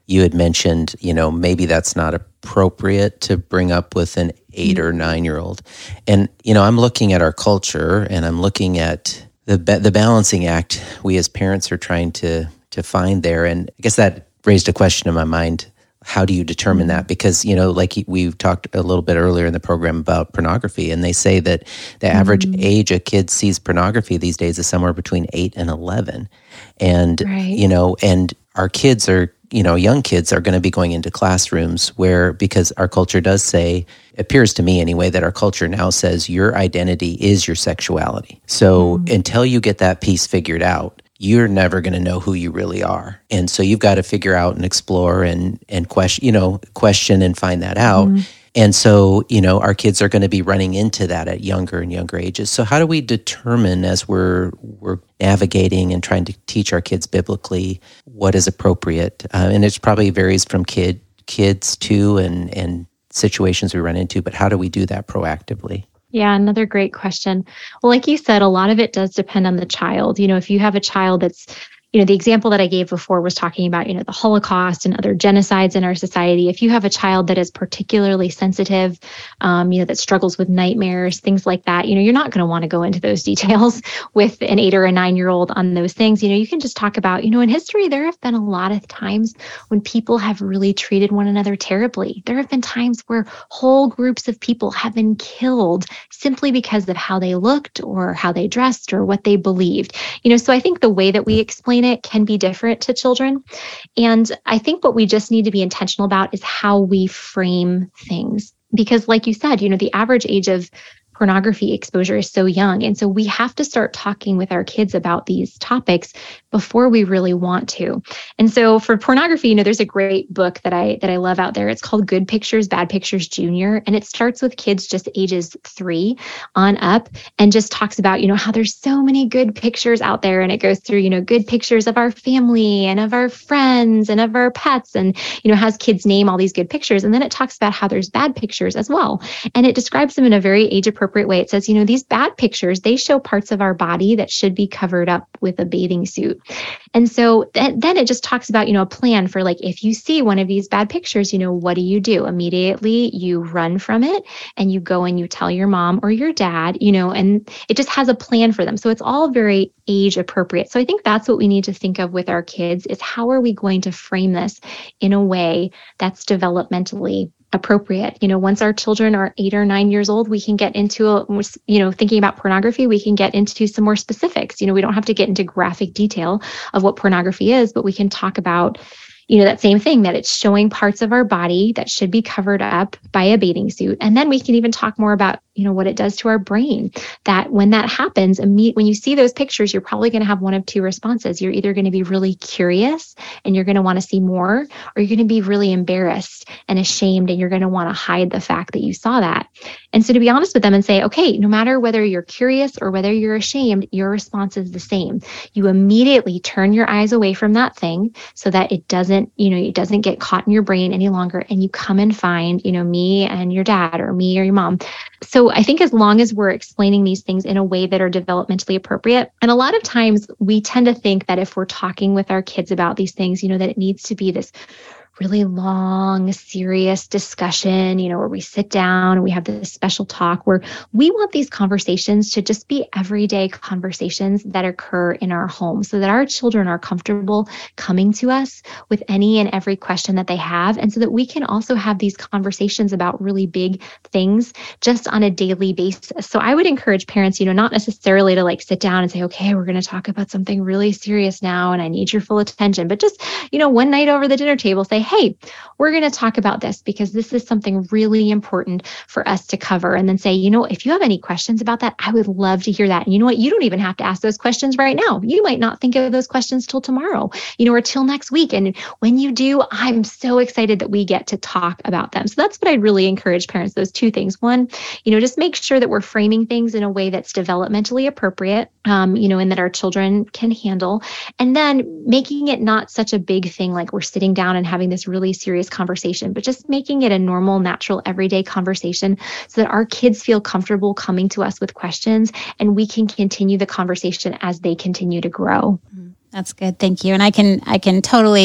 you had mentioned, you know, maybe that's not appropriate to bring up with an eight mm-hmm. or nine-year-old. And, you know, I'm looking at our culture and I'm looking at the the balancing act we as parents are trying to to find there. And I guess that raised a question in my mind. How do you determine that? Because, you know, like we talked a little bit earlier in the program about pornography, and they say that the average mm-hmm. age a kid sees pornography these days is somewhere between eight and eleven. And, right. you know, and our kids are, you know, young kids are going to be going into classrooms where, because our culture does say, appears to me anyway, that our culture now says your identity is your sexuality. So mm-hmm. until you get that piece figured out, you're never going to know who you really are. And so you've got to figure out and explore and, and question, you know, question and find that out. Mm-hmm. And so, you know, our kids are going to be running into that at younger and younger ages. So how do we determine, as we're we're navigating and trying to teach our kids biblically, what is appropriate? Uh, and it probably varies from kid kids too, and, and situations we run into, but how do we do that proactively? Yeah, another great question. Well, like you said, a lot of it does depend on the child. You know, if you have a child that's, you know, the example that I gave before was talking about, you know, the Holocaust and other genocides in our society. If you have a child that is particularly sensitive, um, you know, that struggles with nightmares, things like that, you know, you're not going to want to go into those details with an eight or a nine-year-old on those things. You know, you can just talk about, you know, in history, there have been a lot of times when people have really treated one another terribly. There have been times where whole groups of people have been killed simply because of how they looked or how they dressed or what they believed. You know, so I think the way that we explain it can be different to children. And I think what we just need to be intentional about is how we frame things. Because like you said, you know, the average age of pornography exposure is so young. And so we have to start talking with our kids about these topics before we really want to. And so for pornography, you know, there's a great book that I that I love out there. It's called Good Pictures, Bad Pictures Junior. And it starts with kids just ages three on up and just talks about, you know, how there's so many good pictures out there. And it goes through, you know, good pictures of our family and of our friends and of our pets, and, you know, has kids name all these good pictures. And then it talks about how there's bad pictures as well. And it describes them in a very age appropriate way. It says, you know, these bad pictures, they show parts of our body that should be covered up with a bathing suit. And so th- then it just talks about, you know, a plan for, like, if you see one of these bad pictures, you know, what do you do? Immediately you run from it and you go and you tell your mom or your dad, you know, and it just has a plan for them. So it's all very age appropriate. So I think that's what we need to think of with our kids, is how are we going to frame this in a way that's developmentally appropriate. You know, once our children are eight or nine years old, we can get into, a, you know, thinking about pornography, we can get into some more specifics. You know, we don't have to get into graphic detail of what pornography is, but we can talk about, you know, that same thing, that it's showing parts of our body that should be covered up by a bathing suit. And then we can even talk more about, you know, what it does to our brain, that when that happens, when you see those pictures, you're probably going to have one of two responses. You're either going to be really curious and you're going to want to see more, or you're going to be really embarrassed and ashamed and you're going to want to hide the fact that you saw that. And so to be honest with them and say, okay, no matter whether you're curious or whether you're ashamed, your response is the same. You immediately turn your eyes away from that thing so that it doesn't, you know, it doesn't get caught in your brain any longer. And you come and find, you know, me and your dad or me or your mom. So I think as long as we're explaining these things in a way that are developmentally appropriate, and a lot of times we tend to think that if we're talking with our kids about these things, you know, that it needs to be this really long, serious discussion, you know, where we sit down and we have this special talk, where we want these conversations to just be everyday conversations that occur in our home, so that our children are comfortable coming to us with any and every question that they have. And so that we can also have these conversations about really big things just on a daily basis. So I would encourage parents, you know, not necessarily to like sit down and say, okay, we're going to talk about something really serious now and I need your full attention, but just, you know, one night over the dinner table, say, hey, we're going to talk about this because this is something really important for us to cover. And then say, you know, if you have any questions about that, I would love to hear that. And you know what? You don't even have to ask those questions right now. You might not think of those questions till tomorrow, you know, or till next week. And when you do, I'm so excited that we get to talk about them. So that's what I'd really encourage parents, those two things. One, you know, just make sure that we're framing things in a way that's developmentally appropriate, um, you know, and that our children can handle. And then making it not such a big thing, like we're sitting down and having this really serious conversation, but just making it a normal, natural, everyday conversation so that our kids feel comfortable coming to us with questions and we can continue the conversation as they continue to grow. That's good. Thank you. And I can I can totally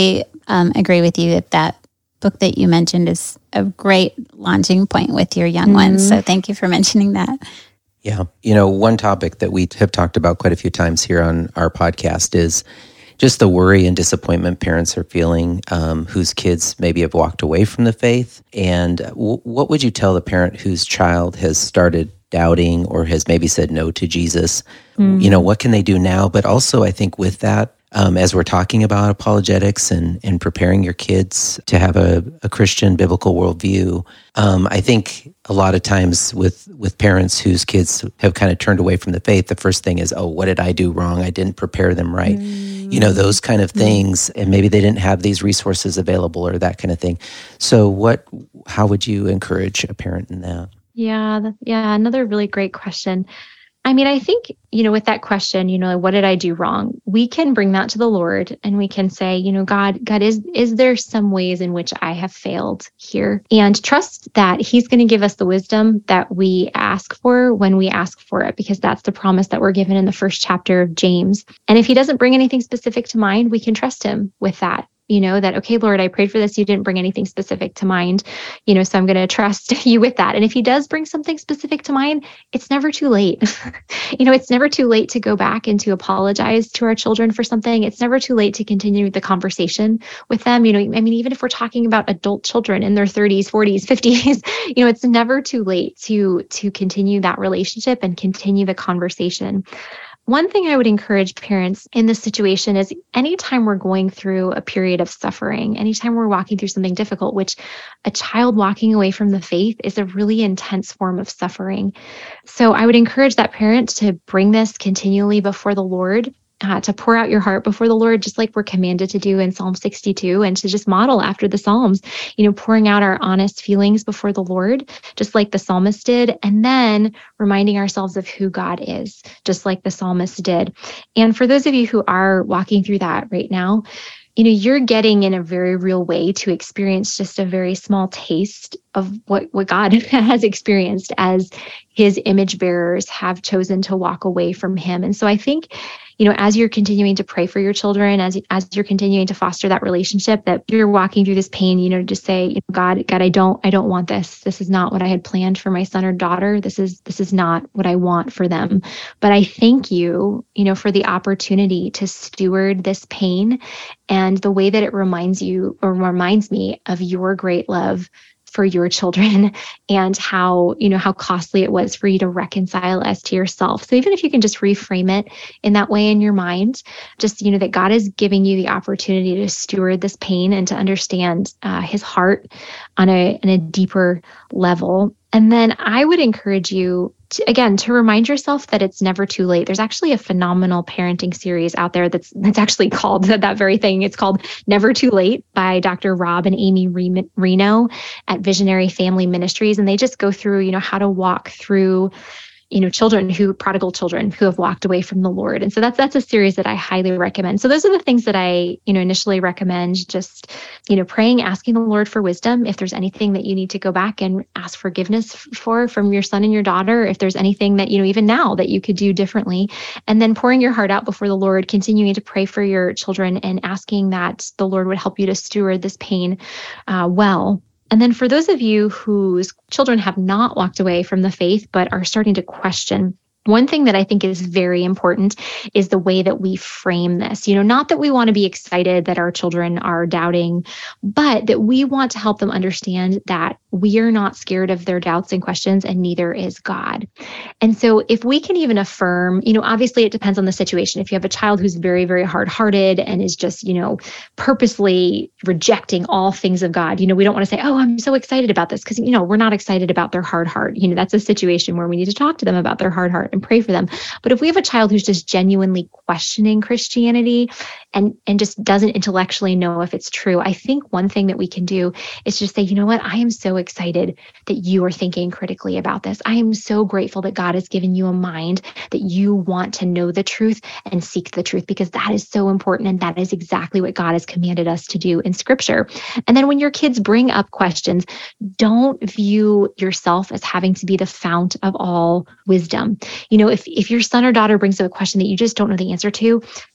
um, agree with you that that book that you mentioned is a great launching point with your young mm-hmm. ones. So thank you for mentioning that. Yeah. You know, one topic that we have talked about quite a few times here on our podcast is just the worry and disappointment parents are feeling um, whose kids maybe have walked away from the faith. And w- what would you tell the parent whose child has started doubting or has maybe said no to Jesus? Mm. You know, what can they do now? But also, I think with that, um, as we're talking about apologetics and, and preparing your kids to have a, a Christian biblical worldview, um, I think a lot of times with, with parents whose kids have kind of turned away from the faith, the first thing is, oh, what did I do wrong? I didn't prepare them right. Mm. You know, those kind of things. And maybe they didn't have these resources available or that kind of thing. So what, how would you encourage a parent in that? Yeah, yeah, another really great question. I mean, I think, you know, with that question, you know, like, what did I do wrong? We can bring that to the Lord and we can say, you know, God, God, is, is there some ways in which I have failed here? And trust that He's going to give us the wisdom that we ask for when we ask for it, because that's the promise that we're given in the first chapter of James. And if He doesn't bring anything specific to mind, we can trust Him with that. You know, that, okay, Lord, I prayed for this. You didn't bring anything specific to mind, you know, so I'm going to trust you with that. And if He does bring something specific to mind, it's never too late. You know, it's never too late to go back and to apologize to our children for something. It's never too late to continue the conversation with them. You know, I mean, even if we're talking about adult children in their thirties, forties, fifties, you know, it's never too late to, to continue that relationship and continue the conversation. One thing I would encourage parents in this situation is anytime we're going through a period of suffering, anytime we're walking through something difficult, which a child walking away from the faith is a really intense form of suffering. So I would encourage that parent to bring this continually before the Lord, Uh, to pour out your heart before the Lord, just like we're commanded to do in Psalm sixty-two, and to just model after the Psalms, you know, pouring out our honest feelings before the Lord, just like the psalmist did, and then reminding ourselves of who God is, just like the psalmist did. And for those of you who are walking through that right now, you know, you're getting in a very real way to experience just a very small taste of what, what God has experienced as His image bearers have chosen to walk away from Him. And so I think, you know, as you're continuing to pray for your children, as as you're continuing to foster that relationship, that you're walking through this pain, you know, just say, you know, God, God, I don't, I don't want this. This is not what I had planned for my son or daughter. This is, this is not what I want for them. But I thank you, you know, for the opportunity to steward this pain and the way that it reminds you or reminds me of your great love for your children and how, you know, how costly it was for you to reconcile us to yourself. So even if you can just reframe it in that way in your mind, just, you know, that God is giving you the opportunity to steward this pain and to understand uh, His heart on a, on a deeper level. And then I would encourage you, to, again, to remind yourself that it's never too late. There's actually a phenomenal parenting series out there that's that's actually called that, that very thing. It's called Never Too Late by Doctor Rob and Amy Reno at Visionary Family Ministries. And they just go through, you know, how to walk through, you know, children who, prodigal children who have walked away from the Lord. And so that's, that's a series that I highly recommend. So those are the things that I, you know, initially recommend, just, you know, praying, asking the Lord for wisdom. If there's anything that you need to go back and ask forgiveness for from your son and your daughter, if there's anything that, you know, even now that you could do differently, and then pouring your heart out before the Lord, continuing to pray for your children and asking that the Lord would help you to steward this pain uh, well. And then for those of you whose children have not walked away from the faith, but are starting to question, one thing that I think is very important is the way that we frame this. You know, not that we want to be excited that our children are doubting, but that we want to help them understand that we are not scared of their doubts and questions, and neither is God. And so if we can even affirm, you know, obviously it depends on the situation. If you have a child who's very, very hard-hearted and is just, you know, purposely rejecting all things of God, you know, we don't want to say, oh, I'm so excited about this, because, you know, we're not excited about their hard heart. You know, that's a situation where we need to talk to them about their hard heart and pray for them. But if we have a child who's just genuinely questioning Christianity and, and just doesn't intellectually know if it's true, I think one thing that we can do is just say, you know what, I am so excited that you are thinking critically about this. I am so grateful that God has given you a mind that you want to know the truth and seek the truth, because that is so important. And that is exactly what God has commanded us to do in Scripture. And then when your kids bring up questions, don't view yourself as having to be the fount of all wisdom. You know, if, if your son or daughter brings up a question that you just don't know the answer to,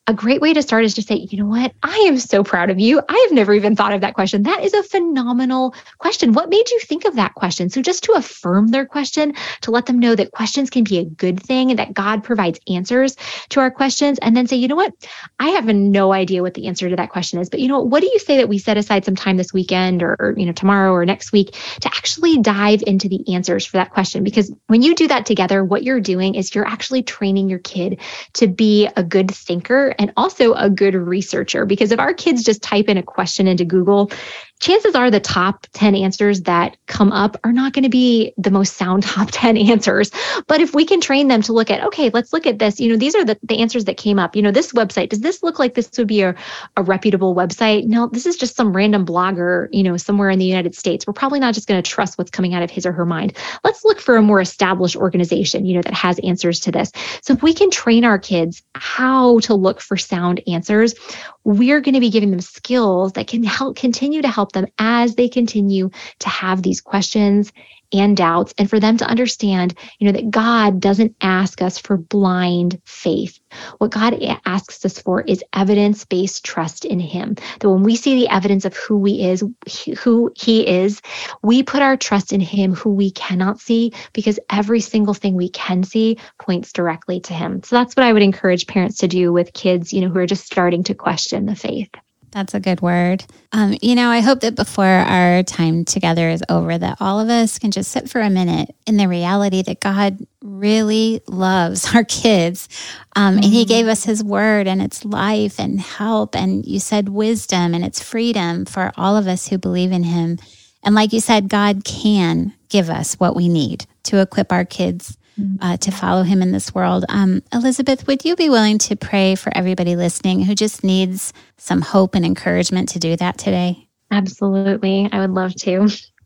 a great way to start is to say, you know what? I am so proud of you. I have never even thought of that question. That is a phenomenal question. What made you think of that question? So just to affirm their question, to let them know that questions can be a good thing and that God provides answers to our questions, and then say, you know what? I have no idea what the answer to that question is, but you know what? What do you say that we set aside some time this weekend or, or you know, tomorrow or next week to actually dive into the answers for that question? Because when you do that together, what you're doing is you're actually training your kid to be a good thinker and also a good researcher. Because if our kids just type in a question into Google, chances are the top ten answers that come up are not going to be the most sound top ten answers. But if we can train them to look at, okay, let's look at this. You know, these are the, the answers that came up. You know, this website, does this look like this would be a, a reputable website? No, this is just some random blogger, you know, somewhere in the United States. We're probably not just going to trust what's coming out of his or her mind. Let's look for a more established organization, you know, that has answers to this. So if we can train our kids how to look for sound answers, we're going to be giving them skills that can help continue to help them as they continue to have these questions and doubts, and for them to understand, you know, that God doesn't ask us for blind faith. What God asks us for is evidence-based trust in him. That when we see the evidence of who he is, who he is, we put our trust in him who we cannot see, because every single thing we can see points directly to him. So that's what I would encourage parents to do with kids, you know, who are just starting to question the faith. That's a good word. Um, you know, I hope that before our time together is over, that all of us can just sit for a minute in the reality that God really loves our kids. Um, mm-hmm. And he gave us his word, and it's life and help. And you said wisdom, and it's freedom for all of us who believe in him. And like you said, God can give us what we need to equip our kids Uh, to follow him in this world. Um, Elizabeth, would you be willing to pray for everybody listening who just needs some hope and encouragement to do that today? Absolutely. I would love to.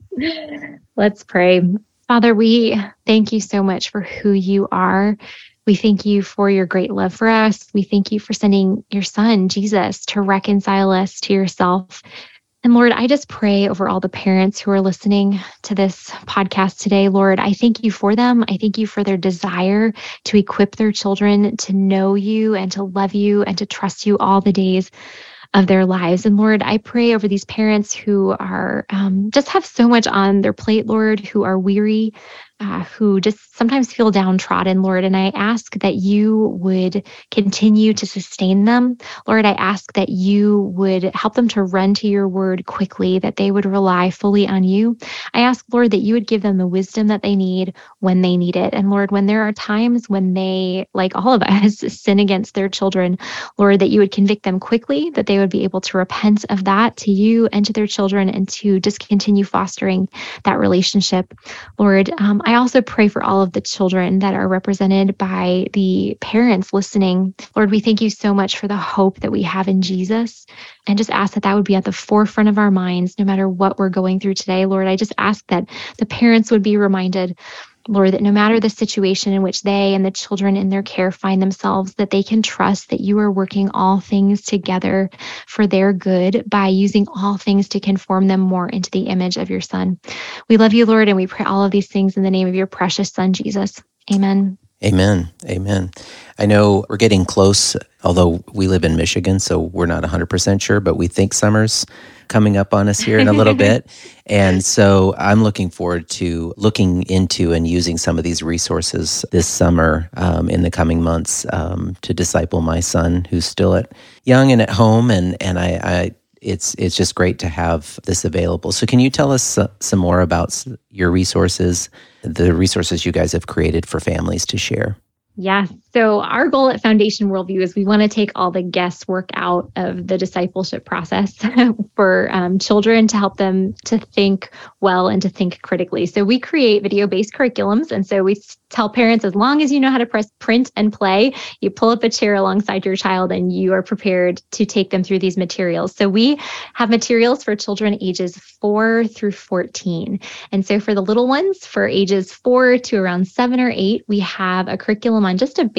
Let's pray. Father, we thank you so much for who you are. We thank you for your great love for us. We thank you for sending your son, Jesus, to reconcile us to yourself. And Lord, I just pray over all the parents who are listening to this podcast today. Lord, I thank you for them. I thank you for their desire to equip their children to know you and to love you and to trust you all the days of their lives. And Lord, I pray over these parents who are um, just have so much on their plate, Lord, who are weary, uh, who just sometimes feel downtrodden, Lord. And I ask that you would continue to sustain them. Lord, I ask that you would help them to run to your word quickly, that they would rely fully on you. I ask, Lord, that you would give them the wisdom that they need when they need it. And Lord, when there are times when they, like all of us, sin against their children, Lord, that you would convict them quickly, that they would be able to repent of that to you and to their children, and to just continue fostering that relationship. Lord, um, I also pray for all of the children that are represented by the parents listening. Lord, we thank you so much for the hope that we have in Jesus, and just ask that that would be at the forefront of our minds, no matter what we're going through today. Lord, I just ask that the parents would be reminded, Lord, that no matter the situation in which they and the children in their care find themselves, that they can trust that you are working all things together for their good by using all things to conform them more into the image of your Son. We love you, Lord, and we pray all of these things in the name of your precious Son, Jesus. Amen. Amen. Amen. I know we're getting close, although we live in Michigan, so we're not one hundred percent sure, but we think summer's coming up on us here in a little bit. And so I'm looking forward to looking into and using some of these resources this summer um, in the coming months um, to disciple my son, who's still at young and at home. And, and I, I it's it's just great to have this available. So can you tell us uh, some more about your resources, the resources you guys have created for families to share? Yeah. So our goal at Foundation Worldview is we want to take all the guesswork out of the discipleship process for um, children, to help them to think well and to think critically. So we create video-based curriculums. And so we tell parents, as long as you know how to press print and play, you pull up a chair alongside your child and you are prepared to take them through these materials. So we have materials for children ages four through fourteen. And so for the little ones, for ages four to around seven or eight, we have a curriculum on just a basic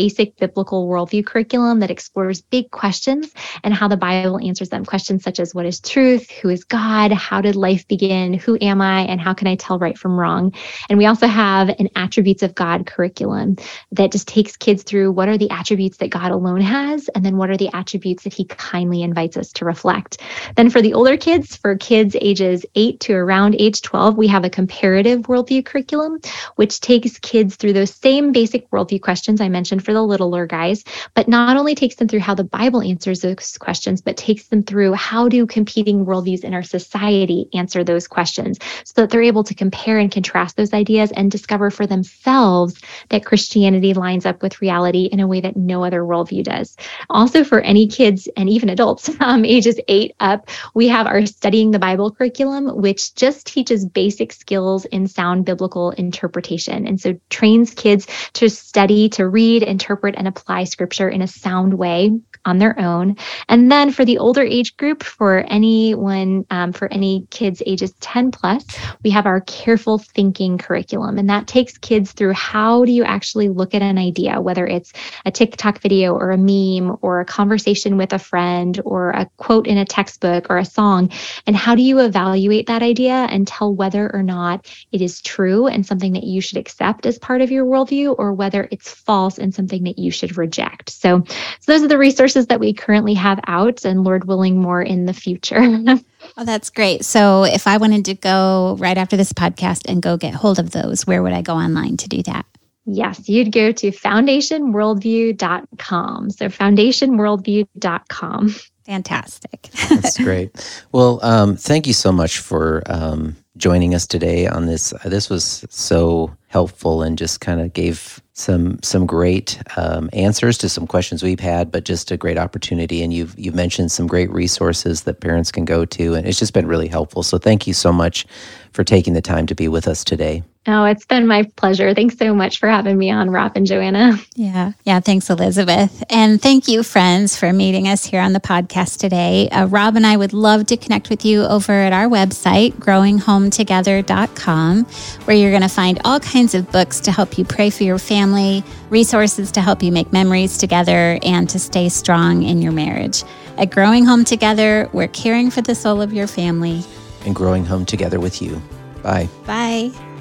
basic biblical worldview curriculum that explores big questions and how the Bible answers them. Questions such as, what is truth? Who is God? How did life begin? Who am I? And how can I tell right from wrong? And we also have an attributes of God curriculum that just takes kids through what are the attributes that God alone has, and then what are the attributes that he kindly invites us to reflect. Then for the older kids, for kids ages eight to around age twelve, we have a comparative worldview curriculum, which takes kids through those same basic worldview questions I mentioned for the littler guys, but not only takes them through how the Bible answers those questions, but takes them through how do competing worldviews in our society answer those questions, so that they're able to compare and contrast those ideas and discover for themselves that Christianity lines up with reality in a way that no other worldview does. Also, for any kids and even adults um, ages eight up, we have our Studying the Bible curriculum, which just teaches basic skills in sound biblical interpretation. And so trains kids to study, to read, interpret, and apply scripture in a sound way on their own. And then for the older age group, for anyone, um, for any kids ages ten plus, we have our careful thinking curriculum. And that takes kids through how do you actually look at an idea, whether it's a TikTok video or a meme or a conversation with a friend or a quote in a textbook or a song, and how do you evaluate that idea and tell whether or not it is true and something that you should accept as part of your worldview, or whether it's false and something that you should reject. So, so those are the resources that we currently have out, and Lord willing, more in the future. Oh, that's great. So if I wanted to go right after this podcast and go get hold of those, where would I go online to do that? Yes, you'd go to foundation worldview dot com. So foundation worldview dot com. Fantastic. That's great. Well, um, thank you so much for um, joining us today on this. Uh, this was so helpful and just kind of gave some some great um, answers to some questions we've had, but just a great opportunity. And you've you've mentioned some great resources that parents can go to, and it's just been really helpful. So thank you so much for taking the time to be with us today. Oh, it's been my pleasure. Thanks so much for having me on, Rob and Joanna. Yeah. Yeah. Thanks, Elizabeth. And thank you, friends, for meeting us here on the podcast today. Uh, Rob and I would love to connect with you over at our website, growing home together dot com, where you're going to find all kinds of books to help you pray for your family, resources to help you make memories together, and to stay strong in your marriage. At Growing Home Together, we're caring for the soul of your family And growing home together with you. Bye. Bye.